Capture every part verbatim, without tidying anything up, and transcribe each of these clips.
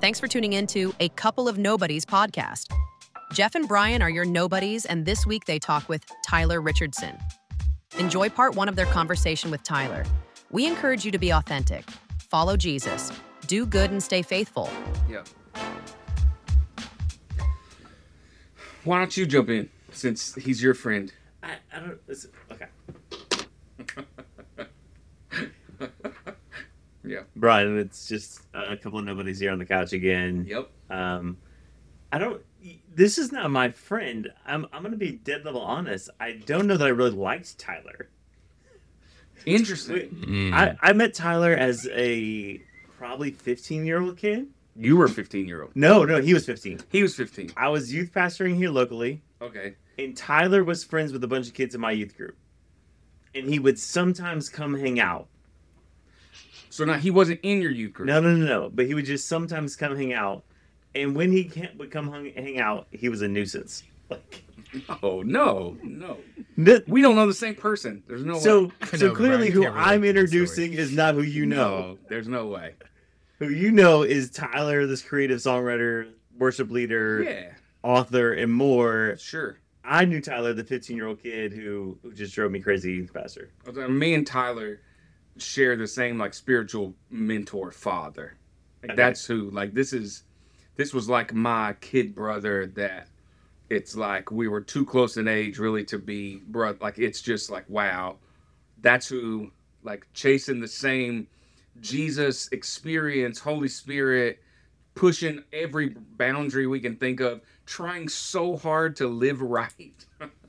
Thanks for tuning in to A Couple of Nobodies podcast. Jeff and Brian are your nobodies, and this week they talk with Tyler Richardson. Enjoy part one of their conversation with Tyler. We encourage you to be authentic, follow Jesus, do good, and stay faithful. Yeah. Why don't you jump in, since he's your friend? I, I don't... It's, okay. Yeah. Brian, it's just a couple of nobodies here on the couch again. Yep. Um, I don't... This is not my friend. I'm, I'm going to be dead level honest. I don't know that I really liked Tyler. Interesting. Mm. I, I met Tyler as a probably fifteen-year-old kid. You were a fifteen-year-old. No, no, he was fifteen. He was fifteen. I was youth pastoring here locally. Okay. And Tyler was friends with a bunch of kids in my youth group. And he would sometimes come hang out. So now he wasn't in your youth group. No, no, no, no. But he would just sometimes come hang out. And when he can't, would come hang, hang out, he was a nuisance. Like, Oh, no. No. th- We don't know the same person. There's no so, way. I so know, clearly Brian who can't relate I'm to the introducing is not who you know. No, there's no way. Who you know is Tyler, this creative songwriter, worship leader, Yeah. author, and more. Sure. I knew Tyler, the fifteen-year-old kid who, who just drove me crazy, youth pastor. Me and Tyler share the same, like, spiritual mentor father. Like, Okay. that's who, like, this is, this was like my kid brother that it's like we were too close in age really to be brother. Like, it's just like, wow, that's who, like, chasing the same Jesus experience, Holy Spirit, pushing every boundary we can think of, trying so hard to live right.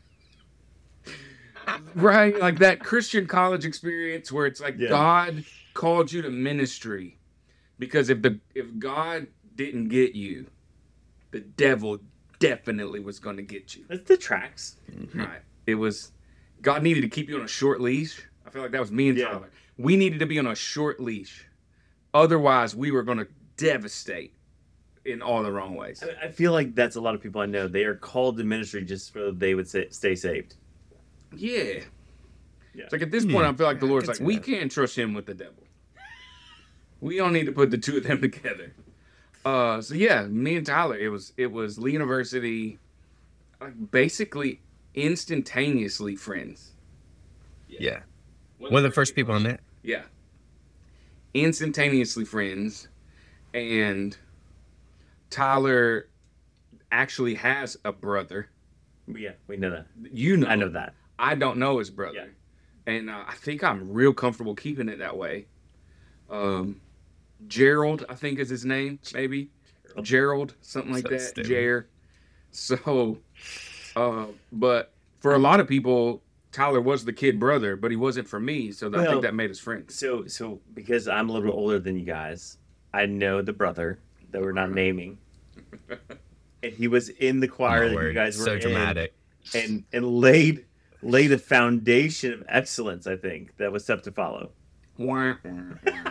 Right? Like that Christian college experience where it's like Yeah. God called you to ministry. Because if the if God didn't get you, the devil definitely was going to get you. That's the tracks. Right? It was God needed to keep you on a short leash. I feel like that was me and Yeah. Tyler. We needed to be on a short leash. Otherwise, we were going to devastate in all the wrong ways. I, I feel like that's a lot of people I know. They are called to ministry just so they would say, stay saved. Yeah. Yeah. It's like at this point, Hmm. I feel like the Yeah, I Lord's could like, see we that. can't trust him with the devil. We don't need to put the two of them together. Uh, so yeah, me and Tyler, it was it was Lee University, like basically instantaneously friends. Yeah. One of the first people I met. Yeah. Instantaneously friends, and Tyler actually has a brother. Yeah, we know that. You know, I know that. I don't know his brother, Yeah. and uh, I think I'm real comfortable keeping it that way. Um, Gerald, I think is his name, maybe Gerald, something like So that. stupid. Jer. So, uh, but for a lot of people, Tyler was the kid brother, but he wasn't for me. So I Well- think that made us friends. So, so because I'm a little bit older than you guys, I know the brother that we're not naming, and he was in the choir Oh, that you word. guys were so in, dramatic. and and laid laid a foundation of excellence. I think that was tough to follow. Wah, wah, wah.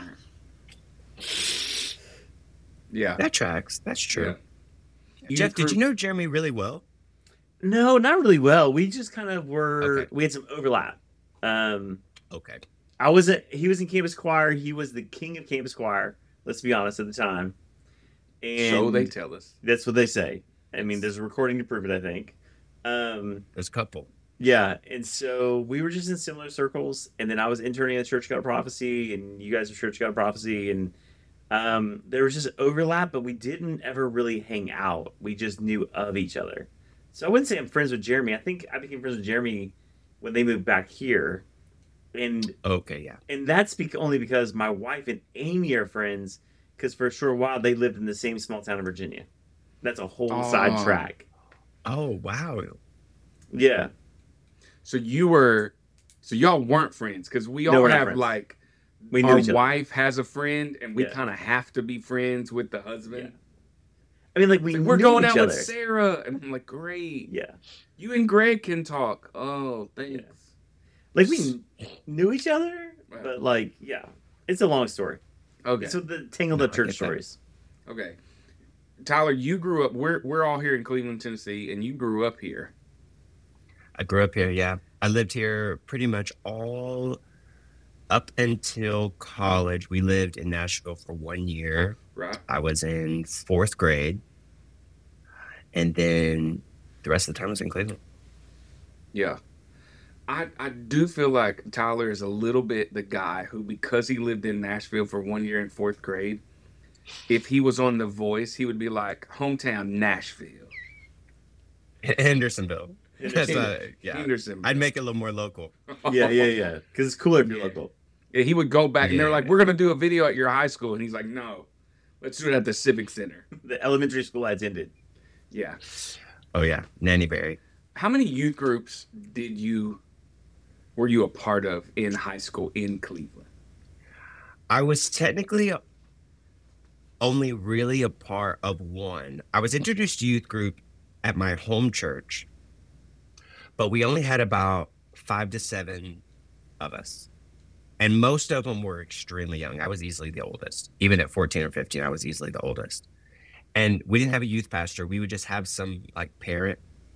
Yeah. That tracks. That's true. Yeah. Jeff, did Youth you know Jeremy really well? No, not really well. We just kind of were. Okay. We had some overlap. Um, Okay. I was a, he was in campus choir. He was the king of campus choir. Let's be honest, at the time. And So they tell us. that's what they say. I mean, there's a recording to prove it, I think. Um, There's a couple. yeah, and so we were just in similar circles. And then I was interning at Church of God Prophecy, and you guys were Church of God Prophecy, and um, there was just overlap, but we didn't ever really hang out. We just knew of each other. So I wouldn't say I'm friends with Jeremy. I think I became friends with Jeremy when they moved back here, and Okay, yeah. and that's bec- only because my wife and Amy are friends. Because for a short while they lived in the same small town in Virginia. That's a whole Oh. side track. Oh, wow. Yeah. So you were, so y'all weren't friends because we No, all we're not have friends. like, We knew our each other. wife has a friend and we Yeah. kind of have to be friends with the husband. I mean, like we It's like, we're knew going each out other. with Sarah, and I'm like, great. Yeah. You and Greg can talk. Oh, thanks. Like we knew each other, Right. but like, yeah, it's a long story. Okay. So the tangled No, up I church get that. stories. Okay. Tyler, you grew up. We're we're all here in Cleveland, Tennessee, and you grew up here. I grew up here, yeah. I lived here pretty much all up until college, we lived in Nashville for one year. Right. I was in fourth grade. And then the rest of the time I was in Cleveland. Yeah. I, I do feel like Tyler is a little bit the guy who, because he lived in Nashville for one year in fourth grade, if he was on The Voice, he would be like, hometown Nashville. Hendersonville. That's Hen- uh, yeah. Hendersonville. I'd make it a little more local. Yeah, yeah, yeah. Because it's cooler if you're Yeah. local. Yeah, he would go back and they're Yeah. like, we're going to do a video at your high school. And he's like, no, let's do it at the Civic Center. The elementary school I attended. Yeah. Oh yeah, Nanny Berry. How many youth groups did you, were you a part of in high school in Cleveland? I was technically only really a part of one. I was introduced to youth group at my home church, but we only had about five to seven of us. And most of them were extremely young. I was easily the oldest. Even at fourteen or fifteen, I was easily the oldest. And we didn't have a youth pastor. We would just have some like parent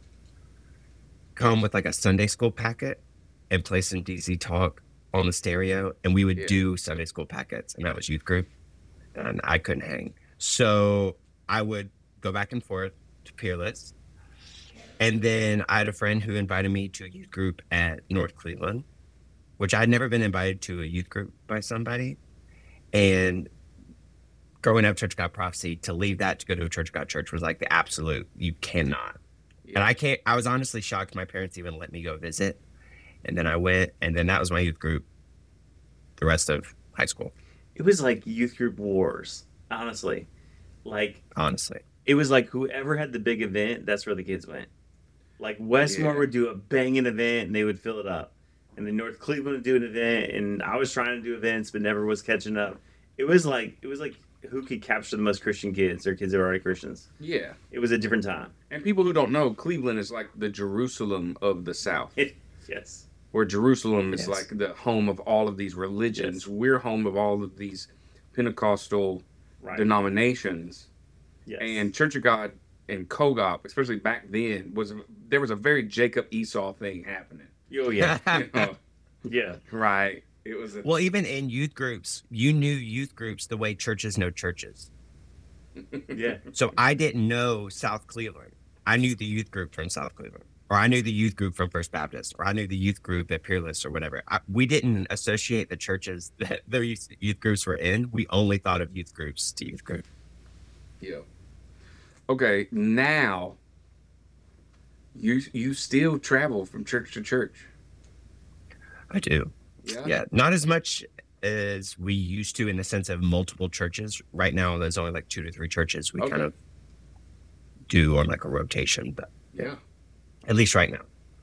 come with like a Sunday school packet and play some D C Talk on the stereo. And we would Yeah. do Sunday school packets. And that was youth group. And I couldn't hang. So I would go back and forth to Peerless. And then I had a friend who invited me to a youth group at North Cleveland, which I'd never been invited to a youth group by somebody. And growing up Church of God Prophecy, to leave that to go to a Church of God church was like the absolute, you cannot. And I can't, I was honestly shocked my parents even let me go visit. And then I went, and then that was my youth group the rest of high school, It was like youth group wars, honestly. Like, honestly. it was like whoever had the big event, that's where the kids went. Like, Westmore Yeah. would do a banging event and they would fill it up. And then North Cleveland would do an event, and I was trying to do events but never was catching up. It was like, it was like who could capture the most Christian kids or kids that were already Christians. Yeah. It was a different time. And people who don't know, Cleveland is like the Jerusalem of the South, It, yes. where Jerusalem is Yes. like the home of all of these religions. Yes. We're home of all of these Pentecostal Right. denominations. Yes. And Church of God and Kogop, especially back then, was there was a very Jacob Esau thing happening. Oh, yeah. You know? Yeah. Right. It was a, Well, even in youth groups, you knew youth groups the way churches know churches. Yeah. So I didn't know South Cleveland. I knew the youth group from South Cleveland, or I knew the youth group from First Baptist, or I knew the youth group at Peerless or whatever. I, we didn't associate the churches that the youth, youth groups were in. We only thought of youth groups to youth group. yeah. Okay, now you you still travel from church to church. I do. Yeah. Yeah, not as much as we used to in the sense of multiple churches. Right now, there's only like two to three churches we Okay. kind of do on like a rotation, but Yeah. at least right now.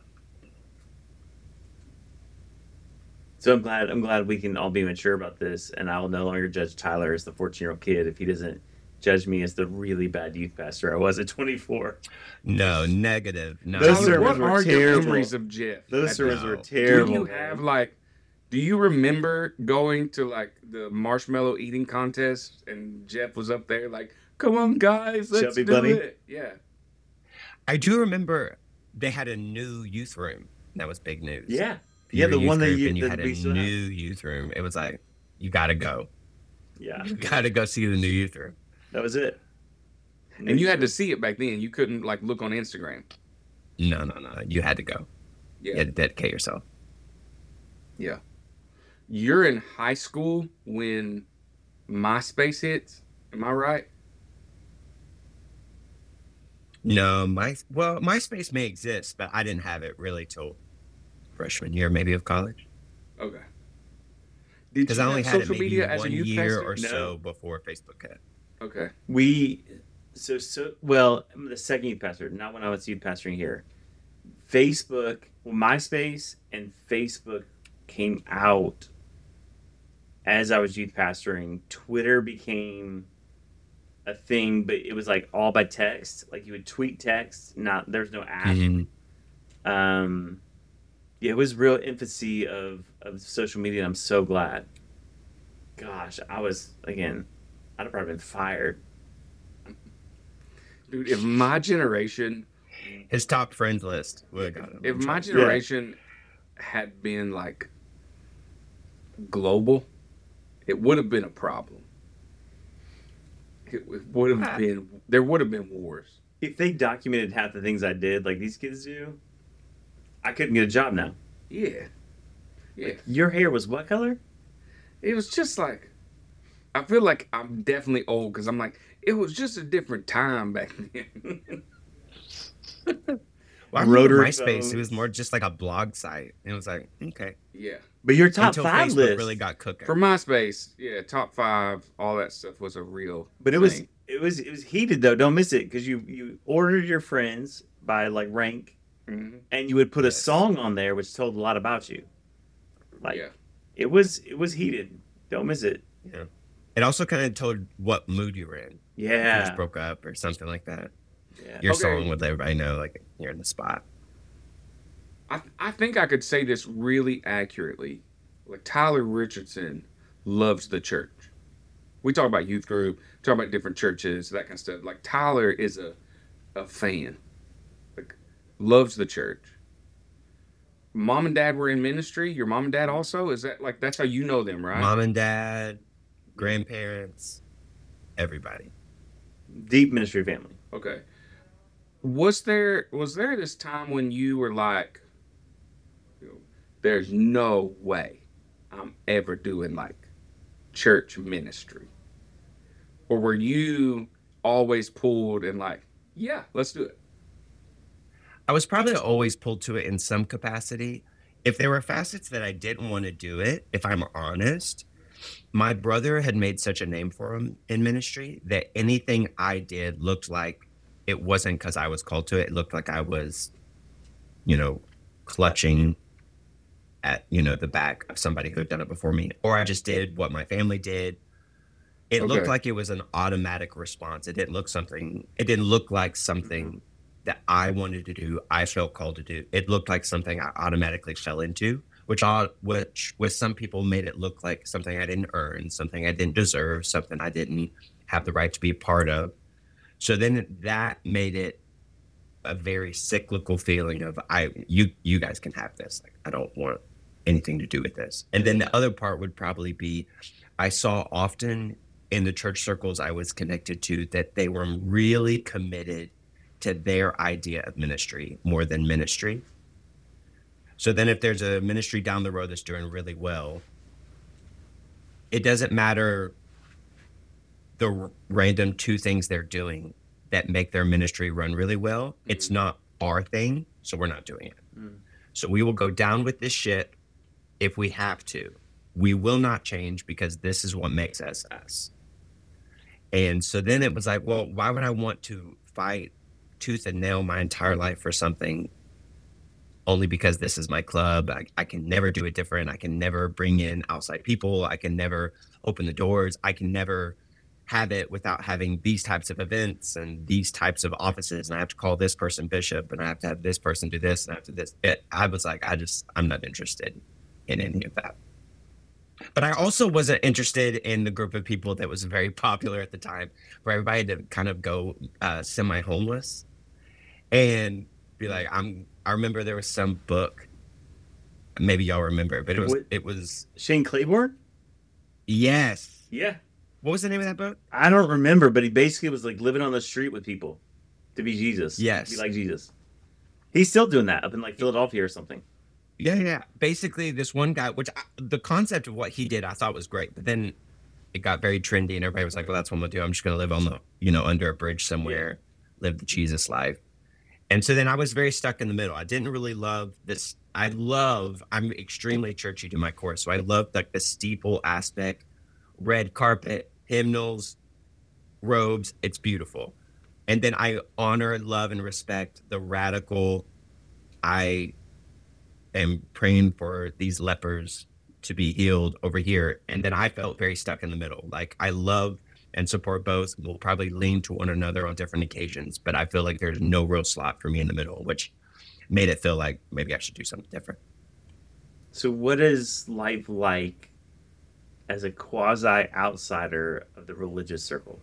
So I'm glad I'm glad we can all be mature about this, and I will no longer judge Tyler as the fourteen year old kid if he doesn't judge me as the really bad youth pastor I was at twenty-four. No, negative. No. Those Tyler, sermons what were are your terrible. memories of Jeff? Those At- sermons no. were Do terrible. Do you man. have like, do you remember going to like the marshmallow eating contest and Jeff was up there like, come on guys, let's Chubby do bunny? it. Yeah. I do remember they had a new youth room. That was big news. Yeah. If Yeah, you were the a youth one that group you- and you that had a we still have. new youth room. It was like, you gotta go. Yeah. You gotta go see the new youth room. That was it. And you had to see it back then. You couldn't like look on Instagram. No, no, no. You had to go. You Yeah. had to dedicate yourself. Yeah. You're in high school when MySpace hits. Am I right? No, my well, MySpace may exist, but I didn't have it really till freshman year, maybe of college. Okay. Did Because you I only have had it social maybe media as a one youth year pastor? or No. so before Facebook hit. Okay. We so so well, I'm the second youth pastor, not when I was youth pastoring here. Facebook, well, MySpace and Facebook came out as I was youth pastoring. Twitter became a thing, but it was like all by text. Like you would tweet text, not there's no app. Mhm. Um, yeah, it was real infancy of of social media. And I'm so glad. Gosh, I was again. I'd have probably been fired. Dude, if my generation His top friends list would have got him. if in my trouble. generation had been like global, it would have been a problem. It would have Ah. been, there would have been wars. If they documented half the things I did, like these kids do, I couldn't get a job now. Yeah. Yeah. Your hair was what color? It was just like, I feel like I'm definitely old because I'm like, it was just a different time back then. Well, I remember Rotary MySpace, it was phones. more just like a blog site. It was like, okay. Yeah. But your top Until five Facebook list really got cooking. For MySpace, yeah, top five, all that stuff was a real But it was thing. it was it was heated though. Don't miss it because you you ordered your friends by like rank, Mhm. and you would put a Yes. song on there which told a lot about you. Like Yeah. it was it was heated. Don't miss it. Yeah. It also kind of told what mood you were in. If you just Yeah. broke up or something like that. yeah. Your Okay. song would let everybody know, like, you're in the spot. I, I think I could say this really accurately. Like Tyler Richardson loves the church. We talk about youth group, talk about different churches, that kind of stuff. Like Tyler is a a fan. Like loves the church. Mom and dad were in ministry. Your mom and dad also? Is that like that's how you know them, right? Mom and dad, grandparents, everybody. Deep ministry family. Okay. Was there was there this time when you were like, you know, there's no way I'm ever doing like church ministry? Or were you always pulled and like, yeah, let's do it? I was probably always pulled to it in some capacity. If there were facets that I didn't want to do it, if I'm honest, my brother had made such a name for him in ministry that anything I did looked like it wasn't because I was called to it. It looked like I was, you know, clutching at, you know, the back of somebody who had done it before me. Or I just did what my family did. It looked Okay. like it was an automatic response. It didn't look something, it didn't look like something that I wanted to do, I felt called to do. It looked like something I automatically fell into, which all, which with some people made it look like something I didn't earn, something I didn't deserve, something I didn't have the right to be a part of. So then that made it a very cyclical feeling of I you you guys can have this. Like I don't want anything to do with this. And then the other part would probably be I saw often in the church circles I was connected to that they were really committed to their idea of ministry more than ministry. So then if there's a ministry down the road that's doing really well, it doesn't matter the r- random two things they're doing that make their ministry run really well. It's not our thing, so we're not doing it. Mm. So we will go down with this shit if we have to. We will not change because this is what makes us us. And so then it was like, well, why would I want to fight tooth and nail my entire life for something only because this is my club? I, I can never do it different. I can never bring in outside people. I can never open the doors. I can never have it without having these types of events and these types of offices. And I have to call this person bishop and I have to have this person do this and I have to this. It, I was like, I just, I'm not interested in any of that. But I also wasn't interested in the group of people that was very popular at the time, where everybody had to kind of go uh, semi-homeless and be like, I'm. I remember there was some book, maybe y'all remember, but it was What- it was Shane Claiborne? yes. Yeah. What was the name of that book? I don't remember, but he basically was like living on the street with people to be Jesus. Yes. Be like Jesus. He's still doing that up in like Philadelphia or something. Yeah, yeah. Basically, this one guy, which I, the concept of what he did, I thought was great, but then it got very trendy, and everybody was like, "Well, that's what I'm gonna do. I'm just gonna live on the, you know, under a bridge somewhere, live the Jesus life." And so then I was very stuck in the middle. I didn't really love this. I love. I'm extremely churchy to my core, so I love like the steeple aspect, red carpet, hymnals, robes. It's beautiful, and then I honor, love, and respect the radical. I am praying for these lepers to be healed over here. And then I felt very stuck in the middle. Like I love and support both. We'll probably lean to one another on different occasions, but I feel like there's no real slot for me in the middle, which made it feel like maybe I should do something different. So what is life like as a quasi outsider of the religious circle?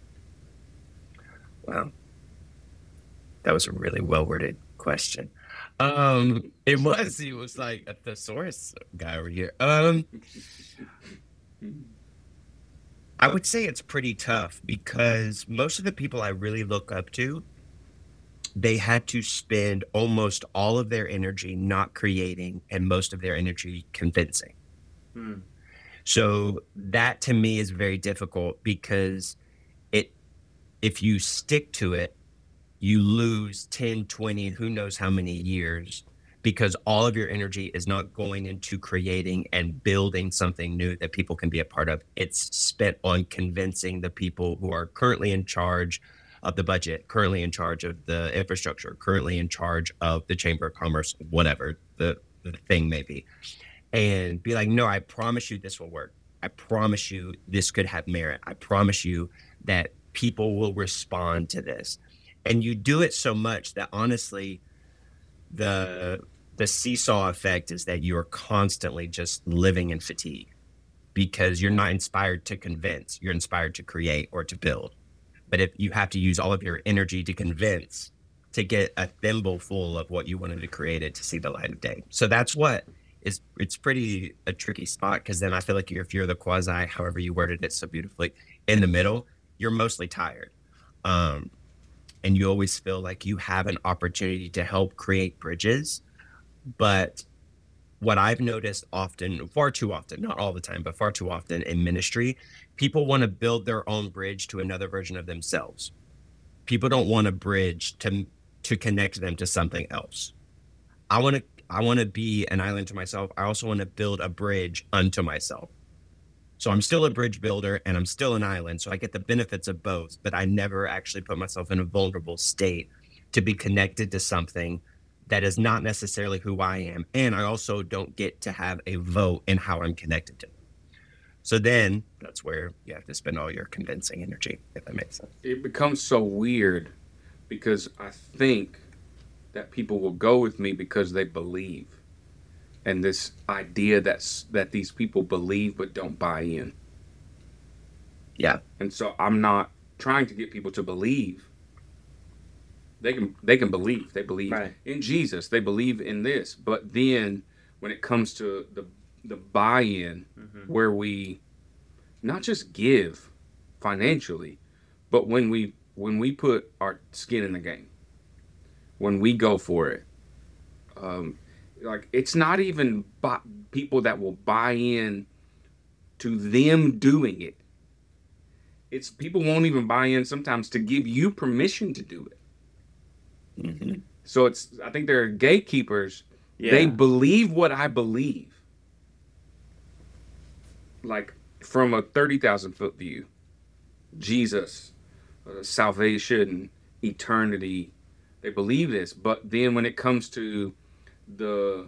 Wow. That was a really well worded question. Um, it was. He was like a thesaurus guy over here. Um, I would say it's pretty tough because most of the people I really look up to, they had to spend almost all of their energy not creating and most of their energy convincing. Hmm. So that to me is very difficult because it, if you stick to it, you lose ten, twenty, who knows how many years because all of your energy is not going into creating and building something new that people can be a part of. It's spent on convincing the people who are currently in charge of the budget, currently in charge of the infrastructure, currently in charge of the Chamber of Commerce, whatever the, the thing may be, and be like, no, I promise you this will work. I promise you this could have merit. I promise you that people will respond to this. And you do it so much that honestly, the the seesaw effect is that you are constantly just living in fatigue because you're not inspired to convince, you're inspired to create or to build. But if you have to use all of your energy to convince, to get a thimble full of what you wanted to create it to see the light of day. So that's what is, it's pretty a tricky spot because then I feel like you're, if you're the quasi, however you worded it so beautifully, in the middle, you're mostly tired. Um, and you always feel like you have an opportunity to help create bridges. But what I've noticed often, far too often, not all the time, but far too often in ministry, people want to build their own bridge to another version of themselves. People don't want a bridge to to connect them to something else. I want to I want to be an island to myself. I also want to build a bridge unto myself. So I'm still a bridge builder and I'm still an island. So I get the benefits of both, but I never actually put myself in a vulnerable state to be connected to something that is not necessarily who I am. And I also don't get to have a vote in how I'm connected to. So then that's where you have to spend all your convincing energy, if that makes sense. It becomes so weird because I think that people will go with me because they believe. And this idea that's that these people believe but don't buy in. Yeah. And so I'm not trying to get people to believe. They can they can believe. They believe Right. in Jesus. They believe in this. But then when it comes to the the buy-in, Mm-hmm. where we not just give financially, but when we when we put our skin in the game, when we go for it, um, like it's not even bu- people that will buy in to them doing it. It's people won't even buy in sometimes to give you permission to do it. Mm-hmm. So it's I think there are gatekeepers. Yeah. They believe what I believe. Like from a thirty thousand foot view, Jesus, uh, salvation, eternity, they believe this. But then when it comes to the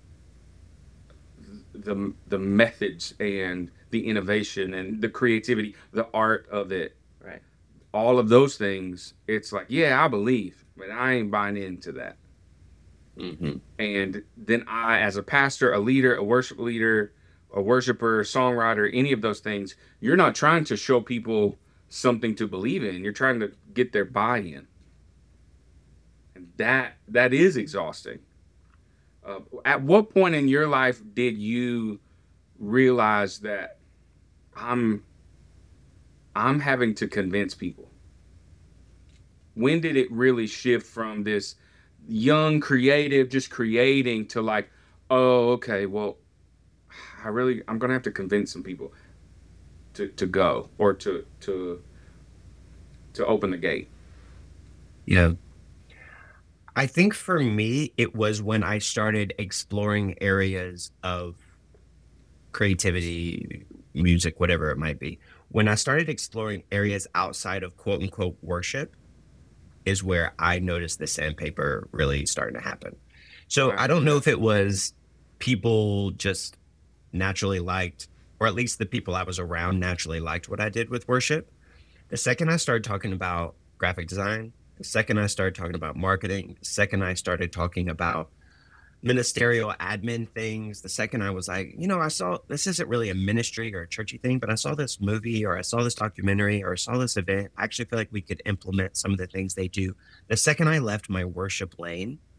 the the methods and the innovation and the creativity, the art of it, Right. all of those things, it's like, yeah, I believe, but I ain't buying into that. Mm-hmm. And then I, as a pastor, a leader, a worship leader, a worshiper, songwriter, any of those things, you're not trying to show people something to believe in. You're trying to get their buy-in. And that that is exhausting. Uh, at what point in your life did you realize that I'm I'm having to convince people? When did it really shift from this young creative just creating to like, oh, okay, well, I really I'm gonna have to convince some people to, to go or to to to open the gate? Yeah. I think for me, it was when I started exploring areas of creativity, music, whatever it might be. When I started exploring areas outside of quote unquote worship, is where I noticed the sandpaper really starting to happen. So I don't know if it was people just naturally liked, or at least the people I was around naturally liked what I did with worship. The second I started talking about graphic design, the second I started talking about marketing, the second I started talking about ministerial admin things, the second I was like, you know, I saw this isn't really a ministry or a churchy thing, but I saw this movie or I saw this documentary or I saw this event. I actually feel like we could implement some of the things they do. The second I left my worship lane,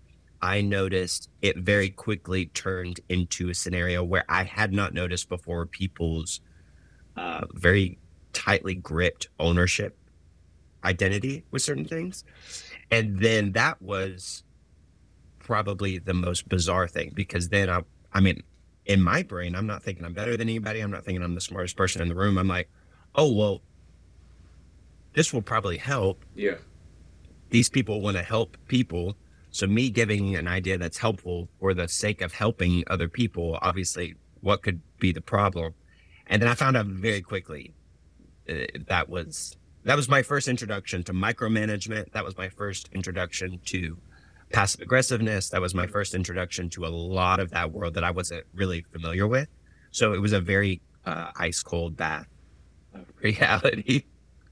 I noticed it very quickly turned into a scenario where I had not noticed before people's uh, very tightly gripped ownership identity with certain things. And then that was probably the most bizarre thing, because then I, I mean, in my brain, I'm not thinking I'm better than anybody. I'm not thinking I'm the smartest person in the room. I'm like, oh, well, this will probably help. Yeah. These people want to help people. So me giving an idea that's helpful for the sake of helping other people, obviously, what could be the problem? And then I found out very quickly uh, that was that was my first introduction to micromanagement. That was my first introduction to passive aggressiveness. That was my first introduction to a lot of that world that I wasn't really familiar with. So it was a very uh, ice cold bath of reality.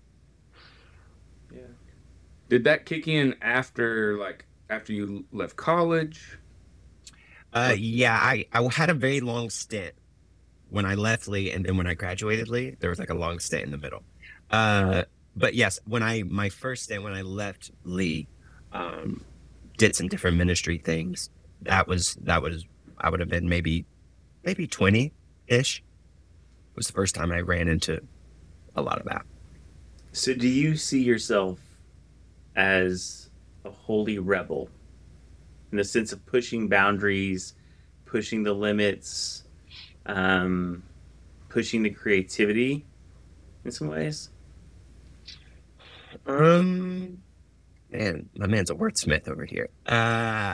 Yeah. Did that kick in after like after you left college? Uh, yeah, I, I had a very long stint when I left Lee, and then when I graduated Lee, there was like a long stint in the middle. Uh, but yes, when I my first stint when I left Lee, um, did some different ministry things. That was that was I would have been maybe maybe twenty ish. Was the first time I ran into a lot of that. So do you see yourself as a holy rebel in the sense of pushing boundaries, pushing the limits, um, pushing the creativity in some ways? Um, man, my man's a wordsmith over here. Uh,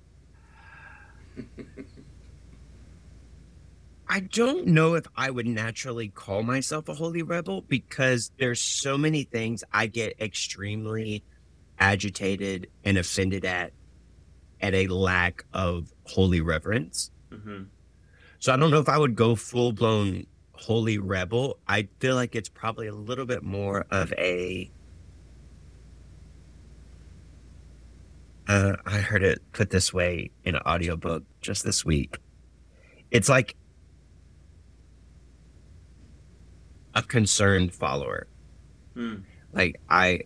I don't know if I would naturally call myself a holy rebel, because there's so many things I get extremely agitated and offended at, at a lack of holy reverence. Mm-hmm. So I don't know if I would go full blown holy rebel. I feel like it's probably a little bit more of a, uh, I heard it put this way in an audiobook just this week. It's like a concerned follower. Mm. Like I,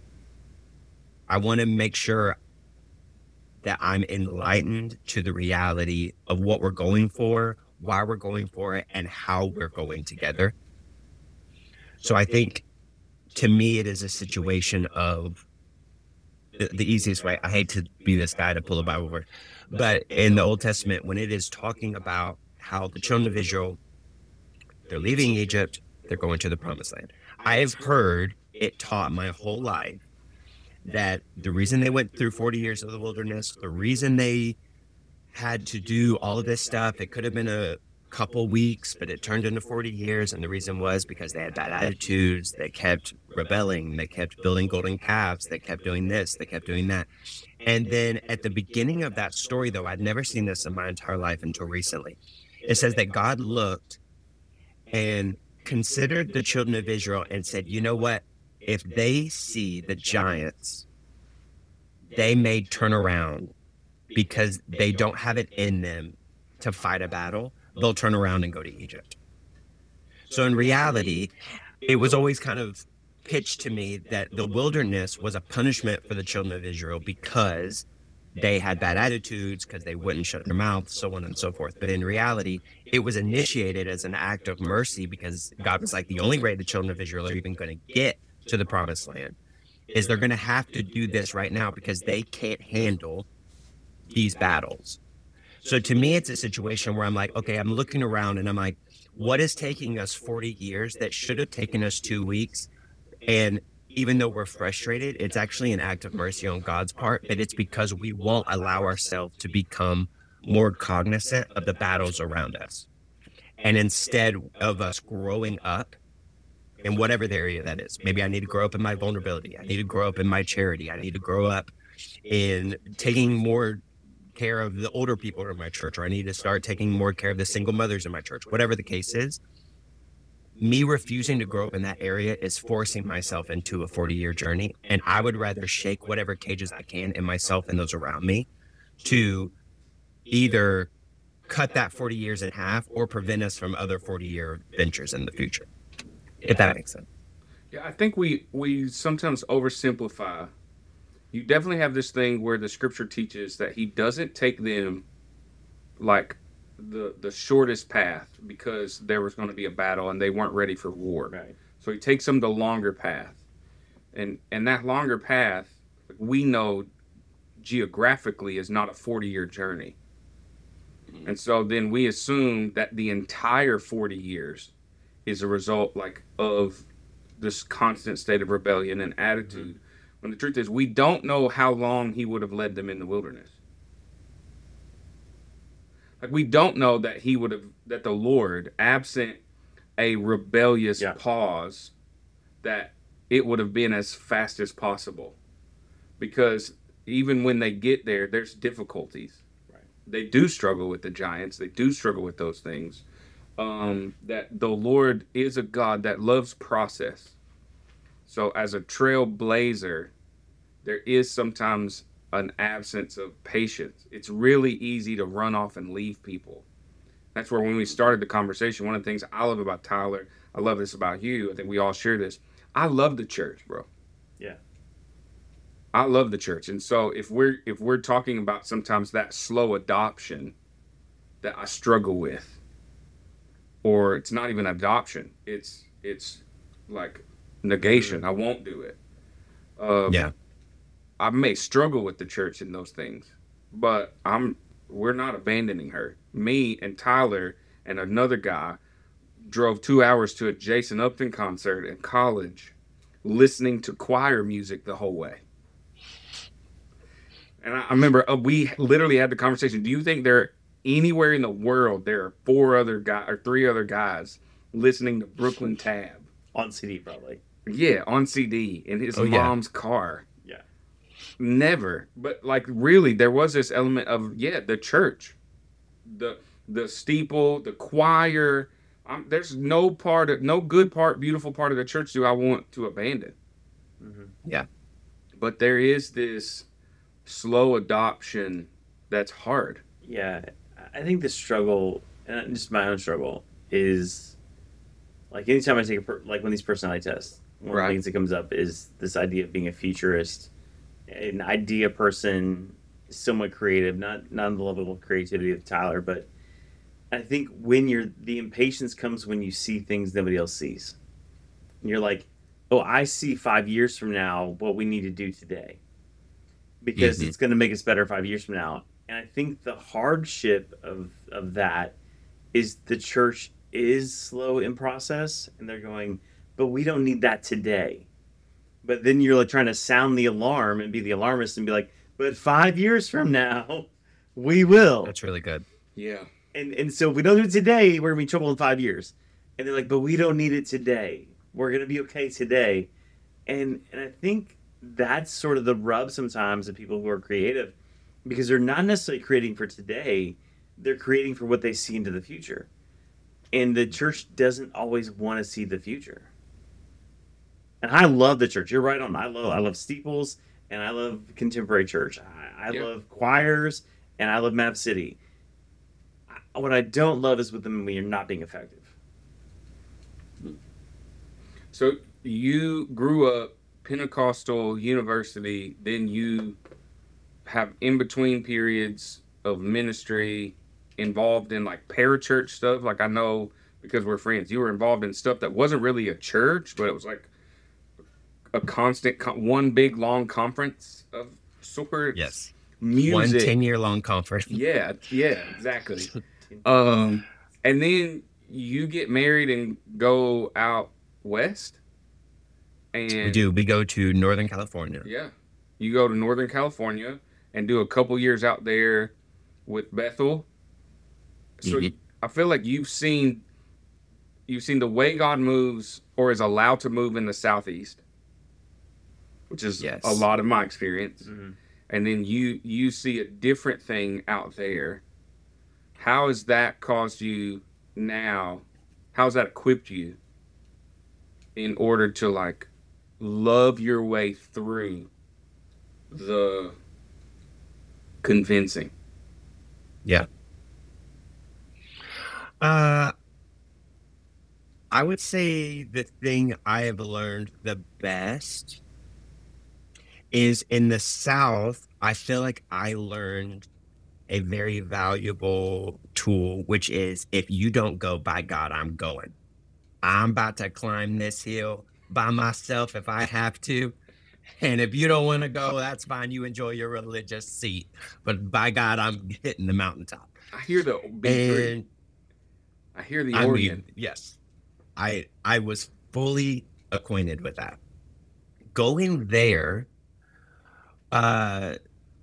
I want to make sure that I'm enlightened to the reality of what we're going for, why we're going for it, and how we're going together. So I think, to me, it is a situation of the, the easiest way. I hate to be this guy to pull a Bible verse, but in the Old Testament, when it is talking about how the children of Israel, they're leaving Egypt, they're going to the promised land. I've heard it taught my whole life that the reason they went through forty years of the wilderness, the reason they had to do all of this stuff, it could have been a couple weeks, but it turned into forty years. And the reason was because they had bad attitudes. They kept rebelling. They kept building golden calves. They kept doing this. They kept doing that. And then at the beginning of that story, though, I'd never seen this in my entire life until recently. It says that God looked and considered the children of Israel and said, you know what? If they see the giants, they may turn around because they don't have it in them to fight a battle. They'll turn around and go to Egypt. So in reality, it was always kind of pitched to me that the wilderness was a punishment for the children of Israel because they had bad attitudes, because they wouldn't shut their mouths, so on and so forth. But in reality, it was initiated as an act of mercy, because God was like, the only way the children of Israel are even going to get to the promised land is they're going to have to do this right now, because they can't handle these battles. So to me, it's a situation where I'm like, okay, I'm looking around and I'm like, what is taking us forty years that should have taken us two weeks? And even though we're frustrated, it's actually an act of mercy on God's part, but it's because we won't allow ourselves to become more cognizant of the battles around us. And instead of us growing up in whatever the area that is, maybe I need to grow up in my vulnerability. I need to grow up in my charity. I need to grow up in taking more care of the older people in my church, or I need to start taking more care of the single mothers in my church, whatever the case is. Me refusing to grow up in that area is forcing myself into a forty year journey. And I would rather shake whatever cages I can in myself and those around me to either cut that forty years in half or prevent us from other forty year ventures in the future. If that makes sense. Yeah, I think we we sometimes oversimplify you definitely have this thing where the scripture teaches that he doesn't take them like the the shortest path because there was going to be a battle and they weren't ready for war. Right. So he takes them the longer path. And and that longer path, we know geographically is not a forty-year journey. And so then we assume that the entire forty years is a result like of this constant state of rebellion and attitude. Mm-hmm. When the truth is, we don't know how long he would have led them in the wilderness. Like we don't know that he would have, that the Lord, absent a rebellious yeah. pause, that it would have been as fast as possible. Because even when they get there, there's difficulties. Right. They do struggle with the giants. They do struggle with those things. Um, that the Lord is a God that loves process. So as a trailblazer, there is sometimes an absence of patience. It's really easy to run off and leave people. That's where when we started the conversation, one of the things I love about Tyler, I love this about you, I think we all share this. I love the church, bro. Yeah. I love the church. And so if we're if we're talking about sometimes that slow adoption that I struggle with, or it's not even adoption, it's it's like negation. I won't do it. Um, yeah. I may struggle with the church in those things, but I'm we're not abandoning her. Me and Tyler and another guy drove two hours to a Jason Upton concert in college, listening to choir music the whole way. And I, I remember uh, we literally had the conversation. Do you think there anywhere in the world there are four other guys or three other guys listening to Brooklyn Tab on C D probably? Yeah, on C D in his oh, mom's yeah. car. Yeah. Never. But like really there was this element of yeah, the church. The the steeple, the choir. Um, there's no part of no good part, beautiful part of the church do I want to abandon. Mm-hmm. Yeah. But there is this slow adoption that's hard. Yeah. I think the struggle, and just my own struggle, is like anytime I take a per, like one of these personality tests, one right. of the things that comes up is this idea of being a futurist, an idea person, somewhat creative, not not on the level of creativity of Tyler, but I think when you're the impatience comes when you see things nobody else sees. And you're like, oh, I see five years from now what we need to do today, because mm-hmm. it's going to make us better five years from now. And I think the hardship of of that is the church is slow in process, and they're going, but we don't need that today. But then you're like trying to sound the alarm and be the alarmist and be like, but five years from now, we will. That's really good. Yeah. And and so if we don't do it today, we're going to be in trouble in five years. And they're like, but we don't need it today. We're going to be okay today. And and I think that's sort of the rub sometimes of people who are creative, because they're not necessarily creating for today. They're creating for what they see into the future. And the church doesn't always want to see the future. And I love the church. You're right on. I love I love steeples, and I love contemporary church. I, I yep. love choirs, and I love Map City. What I don't love is with them when you're not being effective. So you grew up Pentecostal university, then you have in-between periods of ministry, involved in like parachurch stuff. Like I know because we're friends, you were involved in stuff that wasn't really a church, but it was like a constant, one big long conference of sorts. Yes. Music. One ten-year-long conference. Yeah, yeah, exactly. um, and then you get married and go out west. And we do. We go to Northern California. Yeah. You go to Northern California and do a couple years out there with Bethel. So mm-hmm. I feel like you've seen you've seen the way God moves or is allowed to move in the Southeast, which is yes. a lot of my experience. Mm-hmm. And then you you see a different thing out there. How has that caused you now? How has that equipped you in order to like love your way through the convincing? Yeah. Uh, I would say the thing I have learned the best is in the South, I feel like I learned a very valuable tool, which is if you don't go, by God, I'm going. I'm about to climb this hill by myself if I have to. And if you don't want to go, that's fine. You enjoy your religious seat. But by God, I'm hitting the mountaintop. I hear the B three. And I hear the I organ. mean, yes, I I was fully acquainted with that. Going there, uh,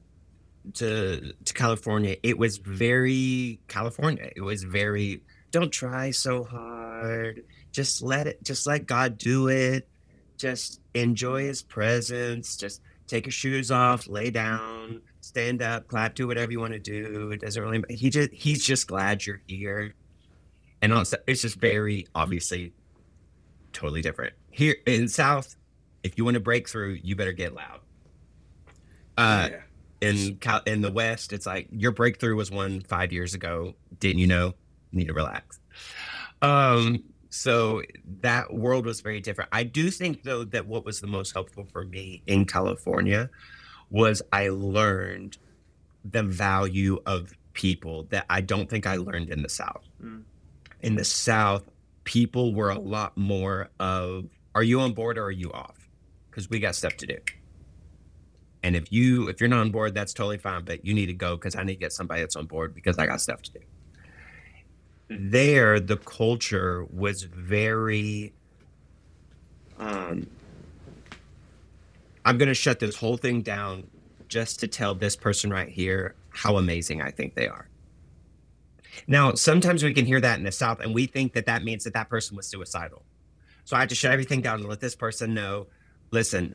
to to California, it was very California. It was very, don't try so hard. Just let it, just let God do it. Just enjoy his presence. Just take your shoes off, lay down, stand up, clap, do whatever you want to do. It doesn't really, he just, he's just glad you're here. And also, it's just very obviously totally different. Here in South, if you want to break through, you better get loud. Uh, Yeah. in Cal- in the West, it's like your breakthrough was one five years ago. Didn't you know? You need to relax. Um, so that world was very different. I do think though that what was the most helpful for me in California was I learned the value of people that I don't think I learned in the South. Mm. In the South, people were a lot more of, are you on board or are you off? Because we got stuff to do. And if you if you're not on board, that's totally fine. But you need to go because I need to get somebody that's on board because I got stuff to do. There, the culture was very. Um, I'm going to shut this whole thing down just to tell this person right here how amazing I think they are. Now, sometimes we can hear that in the South, and we think that that means that that person was suicidal. So I had to shut everything down and let this person know, listen,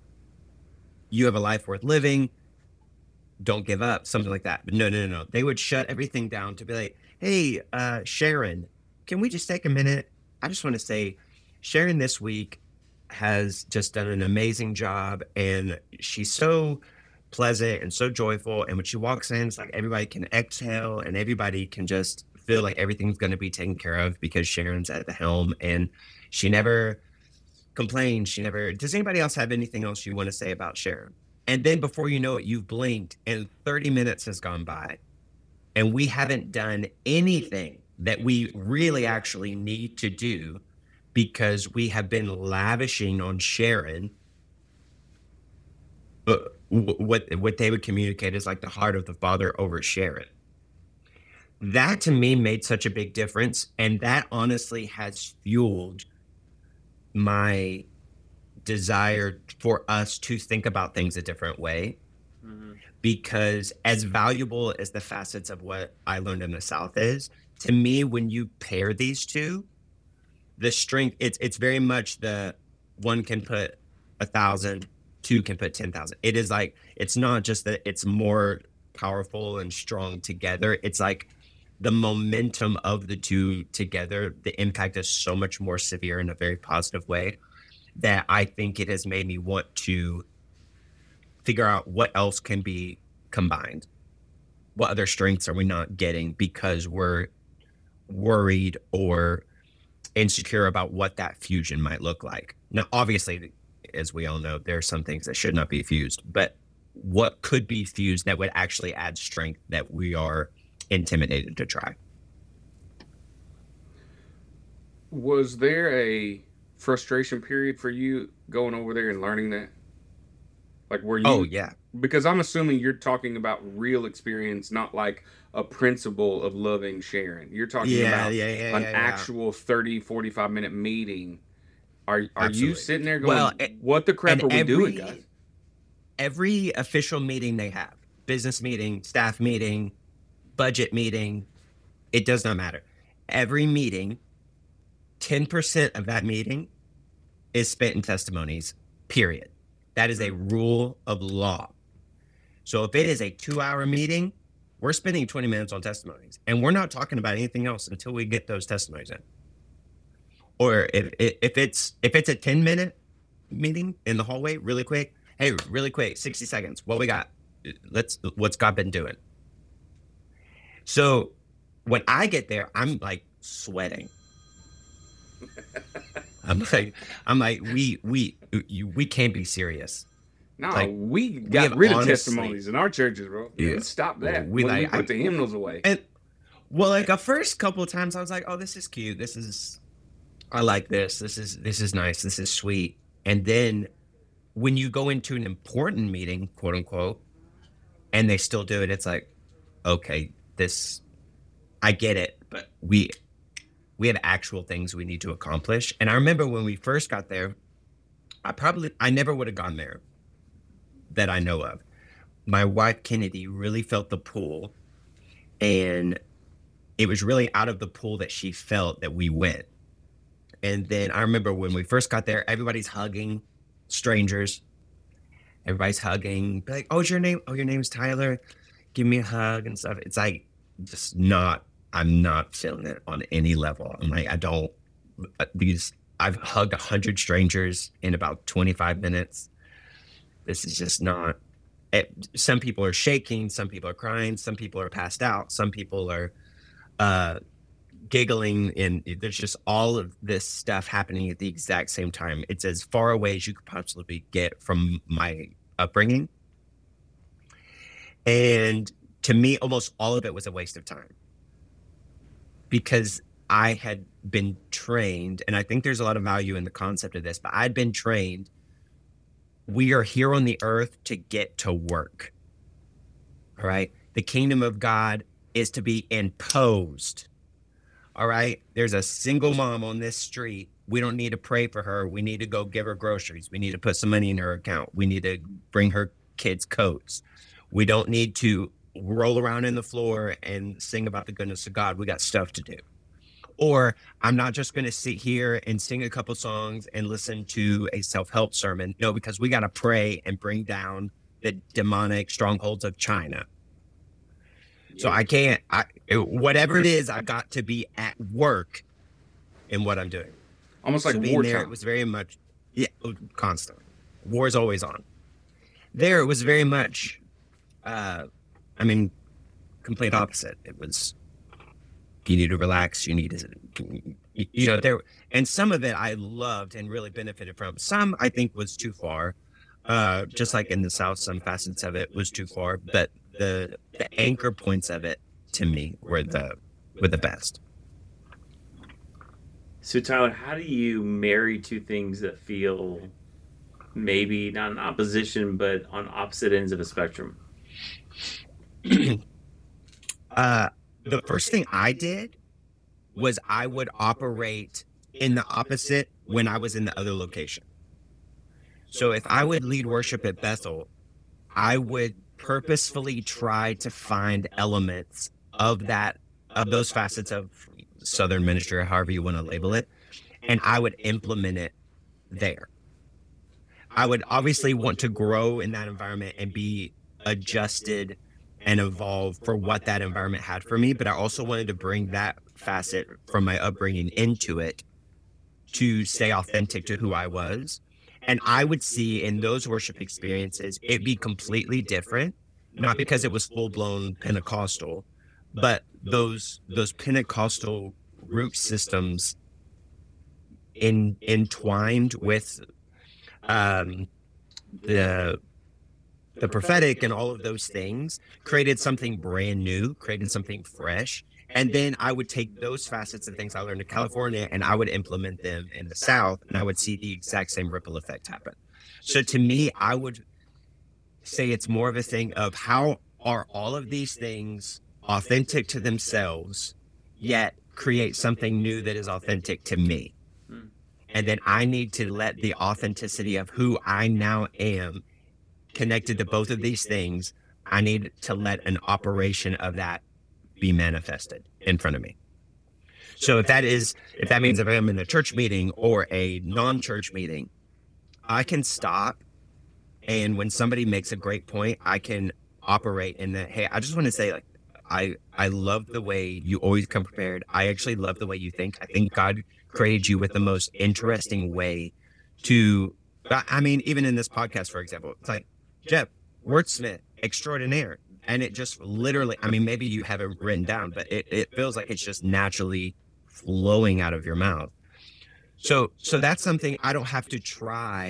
you have a life worth living. Don't give up, something like that. But no, no, no, no. They would shut everything down to be like, hey, uh, Sharon, can we just take a minute? I just want to say, Sharon this week has just done an amazing job, and she's so pleasant and so joyful. And when she walks in, it's like everybody can exhale and everybody can just feel like everything's going to be taken care of because Sharon's at the helm, and she never complains. She never. Does anybody else have anything else you want to say about Sharon? And then before you know it, you've blinked and thirty minutes has gone by, and we haven't done anything that we really actually need to do because we have been lavishing on Sharon. But what what they would communicate is like the heart of the Father over Sharon. That to me made such a big difference, and that honestly has fueled my desire for us to think about things a different way. Mm-hmm. Because as valuable as the facets of what I learned in the South is, to me, when you pair these two, the strength, it's it's very much the one can put a thousand, two can put ten thousand. It is like, it's not just that it's more powerful and strong together. It's like the momentum of the two together, the impact is so much more severe in a very positive way that I think it has made me want to figure out what else can be combined. What other strengths are we not getting because we're worried or insecure about what that fusion might look like? Now, obviously, as we all know, there are some things that should not be fused, but what could be fused that would actually add strength that we are intimidated to try? Was there a frustration period for you going over there and learning that? Like, were you? Oh, yeah. Because I'm assuming you're talking about real experience, not like a principle of loving Sharon. You're talking Yeah, about yeah, yeah, an yeah, yeah. actual thirty, forty-five minute meeting. Are are you Absolutely. sitting there going, Well, a- what the crap and are we every- doing, guys? Every official meeting they have, business meeting, staff meeting, budget meeting, it does not matter. Every meeting, ten percent of that meeting is spent in testimonies, period. That is a rule of law. So if it is a two-hour meeting, we're spending twenty minutes on testimonies, and we're not talking about anything else until we get those testimonies in. Or if if it's if it's a ten-minute meeting in the hallway, really quick, hey, really quick, sixty seconds. What we got? Let's. What's God been doing? So when I get there, I'm like sweating. I'm like, I'm like, we we you, we can't be serious. No, Like, we got have rid of honestly- testimonies in our churches, bro. Yeah. We stopped that. We We, like- we put I- the hymnals away. And well, like the first couple of times I was like, oh, this is cute. This is, I like this. This is, this is nice. This is sweet. And then when you go into an important meeting, quote unquote, and they still do it, it's like, okay, this, I get it, but we, we have actual things we need to accomplish. And I remember when we first got there, I probably, I never would have gone there that I know of. My wife, Kennedy, really felt the pull, and it was really out of the pull that she felt that we went. And then I remember when we first got there, everybody's hugging strangers. Everybody's hugging, be like, oh, is your name? Oh, your name's Tyler. Give me a hug and stuff. It's like, just not, I'm not feeling it on any level. I'm like, I don't, these, I've hugged a hundred strangers in about twenty-five minutes. This is just not, it, some people are shaking. Some people are crying. Some people are passed out. Some people are uh, giggling. And there's just all of this stuff happening at the exact same time. It's as far away as you could possibly get from my upbringing. And to me, almost all of it was a waste of time, because I had been trained, and I think there's a lot of value in the concept of this, but I'd been trained. We are here on the earth to get to work. All right. The kingdom of God is to be imposed. All right. There's a single mom on this street. We don't need to pray for her. We need to go give her groceries. We need to put some money in her account. We need to bring her kids coats. We don't need to roll around in the floor and sing about the goodness of God. We got stuff to do. Or I'm not just going to sit here and sing a couple songs and listen to a self-help sermon. No, because we got to pray and bring down the demonic strongholds of China. So I can't, I, whatever it is, I've got to be at work in what I'm doing. Almost like So being there, wartime. it was very much, yeah, constant. War is always on. There, it was very much, uh, I mean, complete opposite. It was, you need to relax. You need to, you know, there, and some of it I loved and really benefited from. Some I think was too far. Uh, just like in the South, some facets of it was too far. But the the anchor points of it to me were the were the best. So Tyler, how do you marry two things that feel maybe not in opposition, but on opposite ends of a spectrum? uh, the first thing I did was I would operate in the opposite when I was in the other location. So if I would lead worship at Bethel, I would purposefully try to find elements of that, of those facets of Southern ministry, or however you want to label it, and I would implement it there. I would obviously want to grow in that environment and be adjusted and evolve for what that environment had for me, but I also wanted to bring that facet from my upbringing into it to stay authentic to who I was. And I would see in those worship experiences, it be completely different, not because it was full-blown Pentecostal, but those those Pentecostal root systems in entwined with um, the the prophetic and all of those things created something brand new, created something fresh. And then I would take those facets and things I learned in California and I would implement them in the South, and I would see the exact same ripple effect happen. So to me, I would say it's more of a thing of how are all of these things authentic to themselves, yet create something new that is authentic to me. Hmm. And then I need to let the authenticity of who I now am connected to both of these things. I need to let an operation of that be manifested in front of me. So if that is, if that means if I'm in a church meeting or a non-church meeting, I can stop. And when somebody makes a great point, I can operate in that, hey, I just want to say, like, I, I love the way you always come prepared. I actually love the way you think. I think God created you with the most interesting way to, I mean, even in this podcast, for example, it's like, Jeff, wordsmith extraordinaire. And it just literally, I mean, maybe you have it written down, but it, it feels like it's just naturally flowing out of your mouth. So, so that's something I don't have to try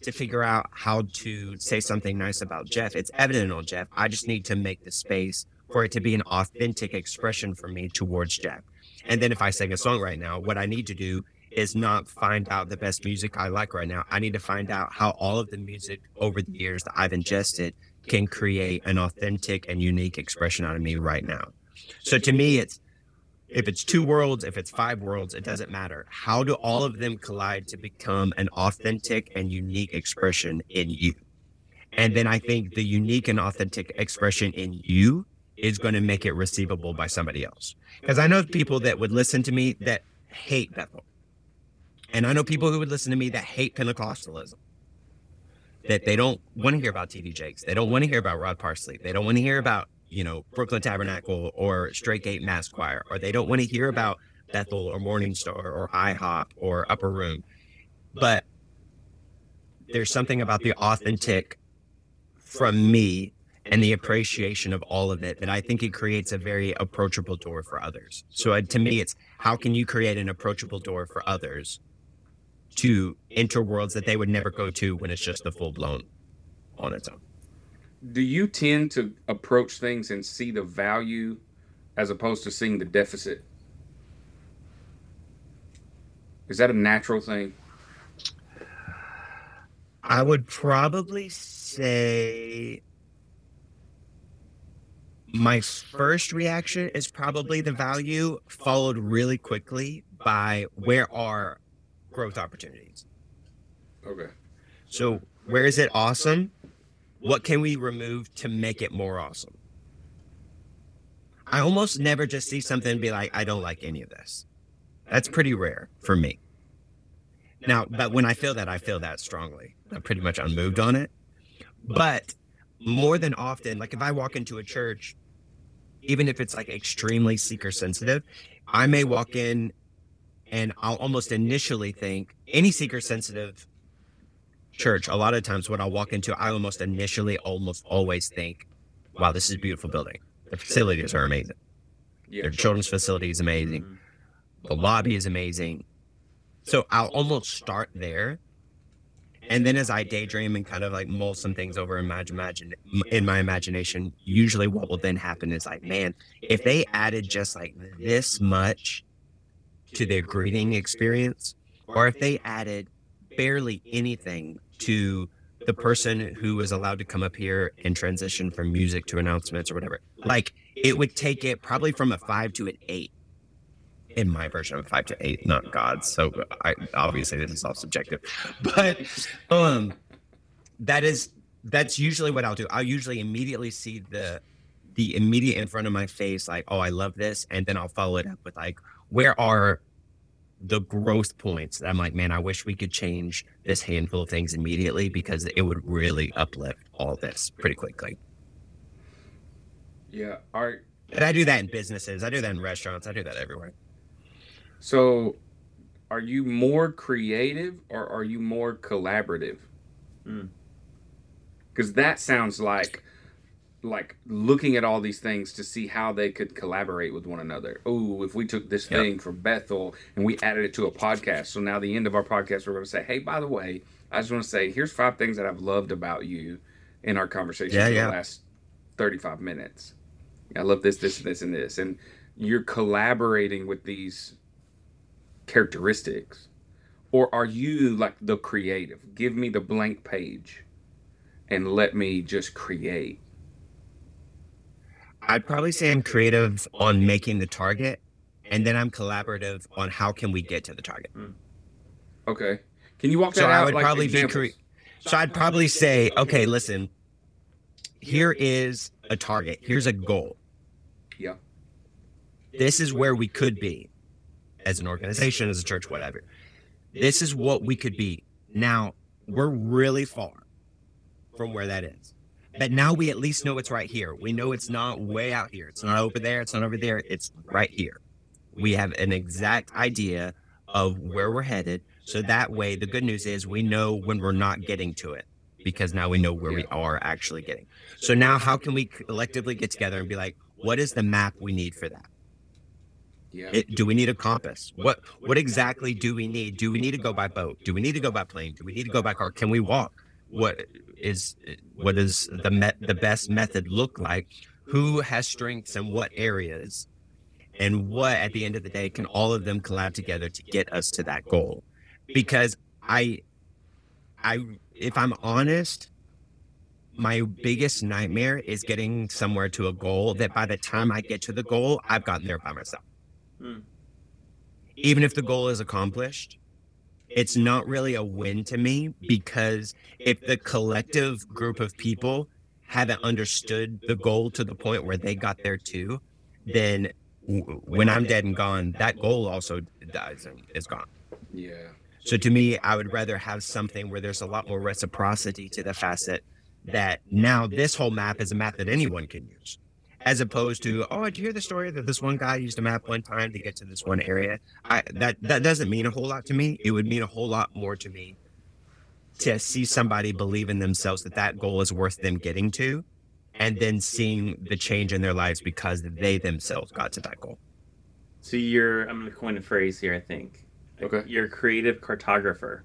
to figure out how to say something nice about Jeff. It's evident on Jeff. I just need to make the space for it to be an authentic expression for me towards Jeff. And then if I sing a song right now, what I need to do is not find out the best music I like right now. I need to find out how all of the music over the years that I've ingested can create an authentic and unique expression out of me right now. So to me, it's, if it's two worlds, if it's five worlds, it doesn't matter. How do all of them collide to become an authentic and unique expression in you? And then I think the unique and authentic expression in you is going to make it receivable by somebody else. Because I know people that would listen to me that hate Bethel. And I know people who would listen to me that hate Pentecostalism. That they don't want to hear about T D Jakes. They don't want to hear about Rod Parsley. They don't want to hear about, you know, Brooklyn Tabernacle or Straight Gate Mass Choir, or they don't want to hear about Bethel or Morning Star or IHOP or Upper Room. But there's something about the authentic from me and the appreciation of all of it that I think it creates a very approachable door for others. So uh, to me, it's how can you create an approachable door for others to enter worlds that they would never go to when it's just a full blown on its own. Do you tend to approach things and see the value as opposed to seeing the deficit? Is that a natural thing? I would probably say my first reaction is probably the value, followed really quickly by where are growth opportunities. Okay. So where is it awesome? What can we remove to make it more awesome? I almost never just see something and be like, I don't like any of this. That's pretty rare for me. Now, but when I feel that, I feel that strongly. I'm pretty much unmoved on it. But more than often, like if I walk into a church, even if it's like extremely seeker sensitive, I may walk in and I'll almost initially think any seeker sensitive church, a lot of times when I walk into, I almost initially almost always think, wow, this is a beautiful building. The facilities are amazing. Yeah. Their children's facility is amazing. Mm-hmm. The lobby is amazing. So I'll almost start there. And then as I daydream and kind of like mull some things over in my, imagine, in my imagination, usually what will then happen is like, man, if they added just like this much to their greeting experience, or if they added barely anything to the person who is allowed to come up here and transition from music to announcements or whatever, like it would take it probably from a five to an eight in my version of five to eight, not God's. So I, obviously this is all subjective, but um, that is, that's usually what I'll do. I'll usually immediately see the, the immediate in front of my face, like, oh, I love this. And then I'll follow it up with like, where are the growth points that I'm like, man, I wish we could change this handful of things immediately because it would really uplift all this pretty quickly. Yeah. All right. And I do that in businesses. I do that in restaurants. I do that everywhere. So are you more creative or are you more collaborative? Because mm. that sounds like like looking at all these things to see how they could collaborate with one another. Oh, if we took this yep. thing from Bethel and we added it to a podcast. So now the end of our podcast, we're going to say, hey, by the way, I just want to say, here's five things that I've loved about you in our conversation yeah, for yeah. the last thirty-five minutes. I love this, this, this, and this. And you're collaborating with these characteristics. Or are you like the creative? Give me the blank page and let me just create. I'd probably say I'm creative on making the target, and then I'm collaborative on how can we get to the target. Okay. Can you walk that so out? I would like probably examples? be cre- So I'd probably say, okay, listen, here is a target. Here's a goal. Yeah. This is where we could be as an organization, as a church, whatever. This is what we could be. Now, we're really far from where that is. But now we at least know it's right here. We know it's not way out here. It's not over there. It's not over there. It's right here. We have an exact idea of where we're headed. So that way, the good news is we know when we're not getting to it because now we know where we are actually getting. So now how can we collectively get together and be like, what is the map we need for that? Yeah. It, do we need a compass? What what exactly do we need? Do we need to go by boat? Do we need to go by plane? Do we need to go by car? Can we walk? What is what does the met, the best method look like? Who has strengths in what areas? And what at the end of the day can all of them collab together to get us to that goal? Because I I if I'm honest, my biggest nightmare is getting somewhere to a goal that by the time I get to the goal, I've gotten there by myself. Hmm. Even if the goal is accomplished, it's not really a win to me, because if the collective group of people haven't understood the goal to the point where they got there too, then w- when I'm dead and gone, that goal also dies and is gone. Yeah. So to me, I would rather have something where there's a lot more reciprocity to the facet that now this whole map is a map that anyone can use, as opposed to, oh, did you hear the story that this one guy used a map one time to get to this one area? I that that doesn't mean a whole lot to me. It would mean a whole lot more to me to see somebody believe in themselves that that goal is worth them getting to, and then seeing the change in their lives because they themselves got to that goal. So you're, I'm going to coin a phrase here, I think. Okay. You're a creative cartographer.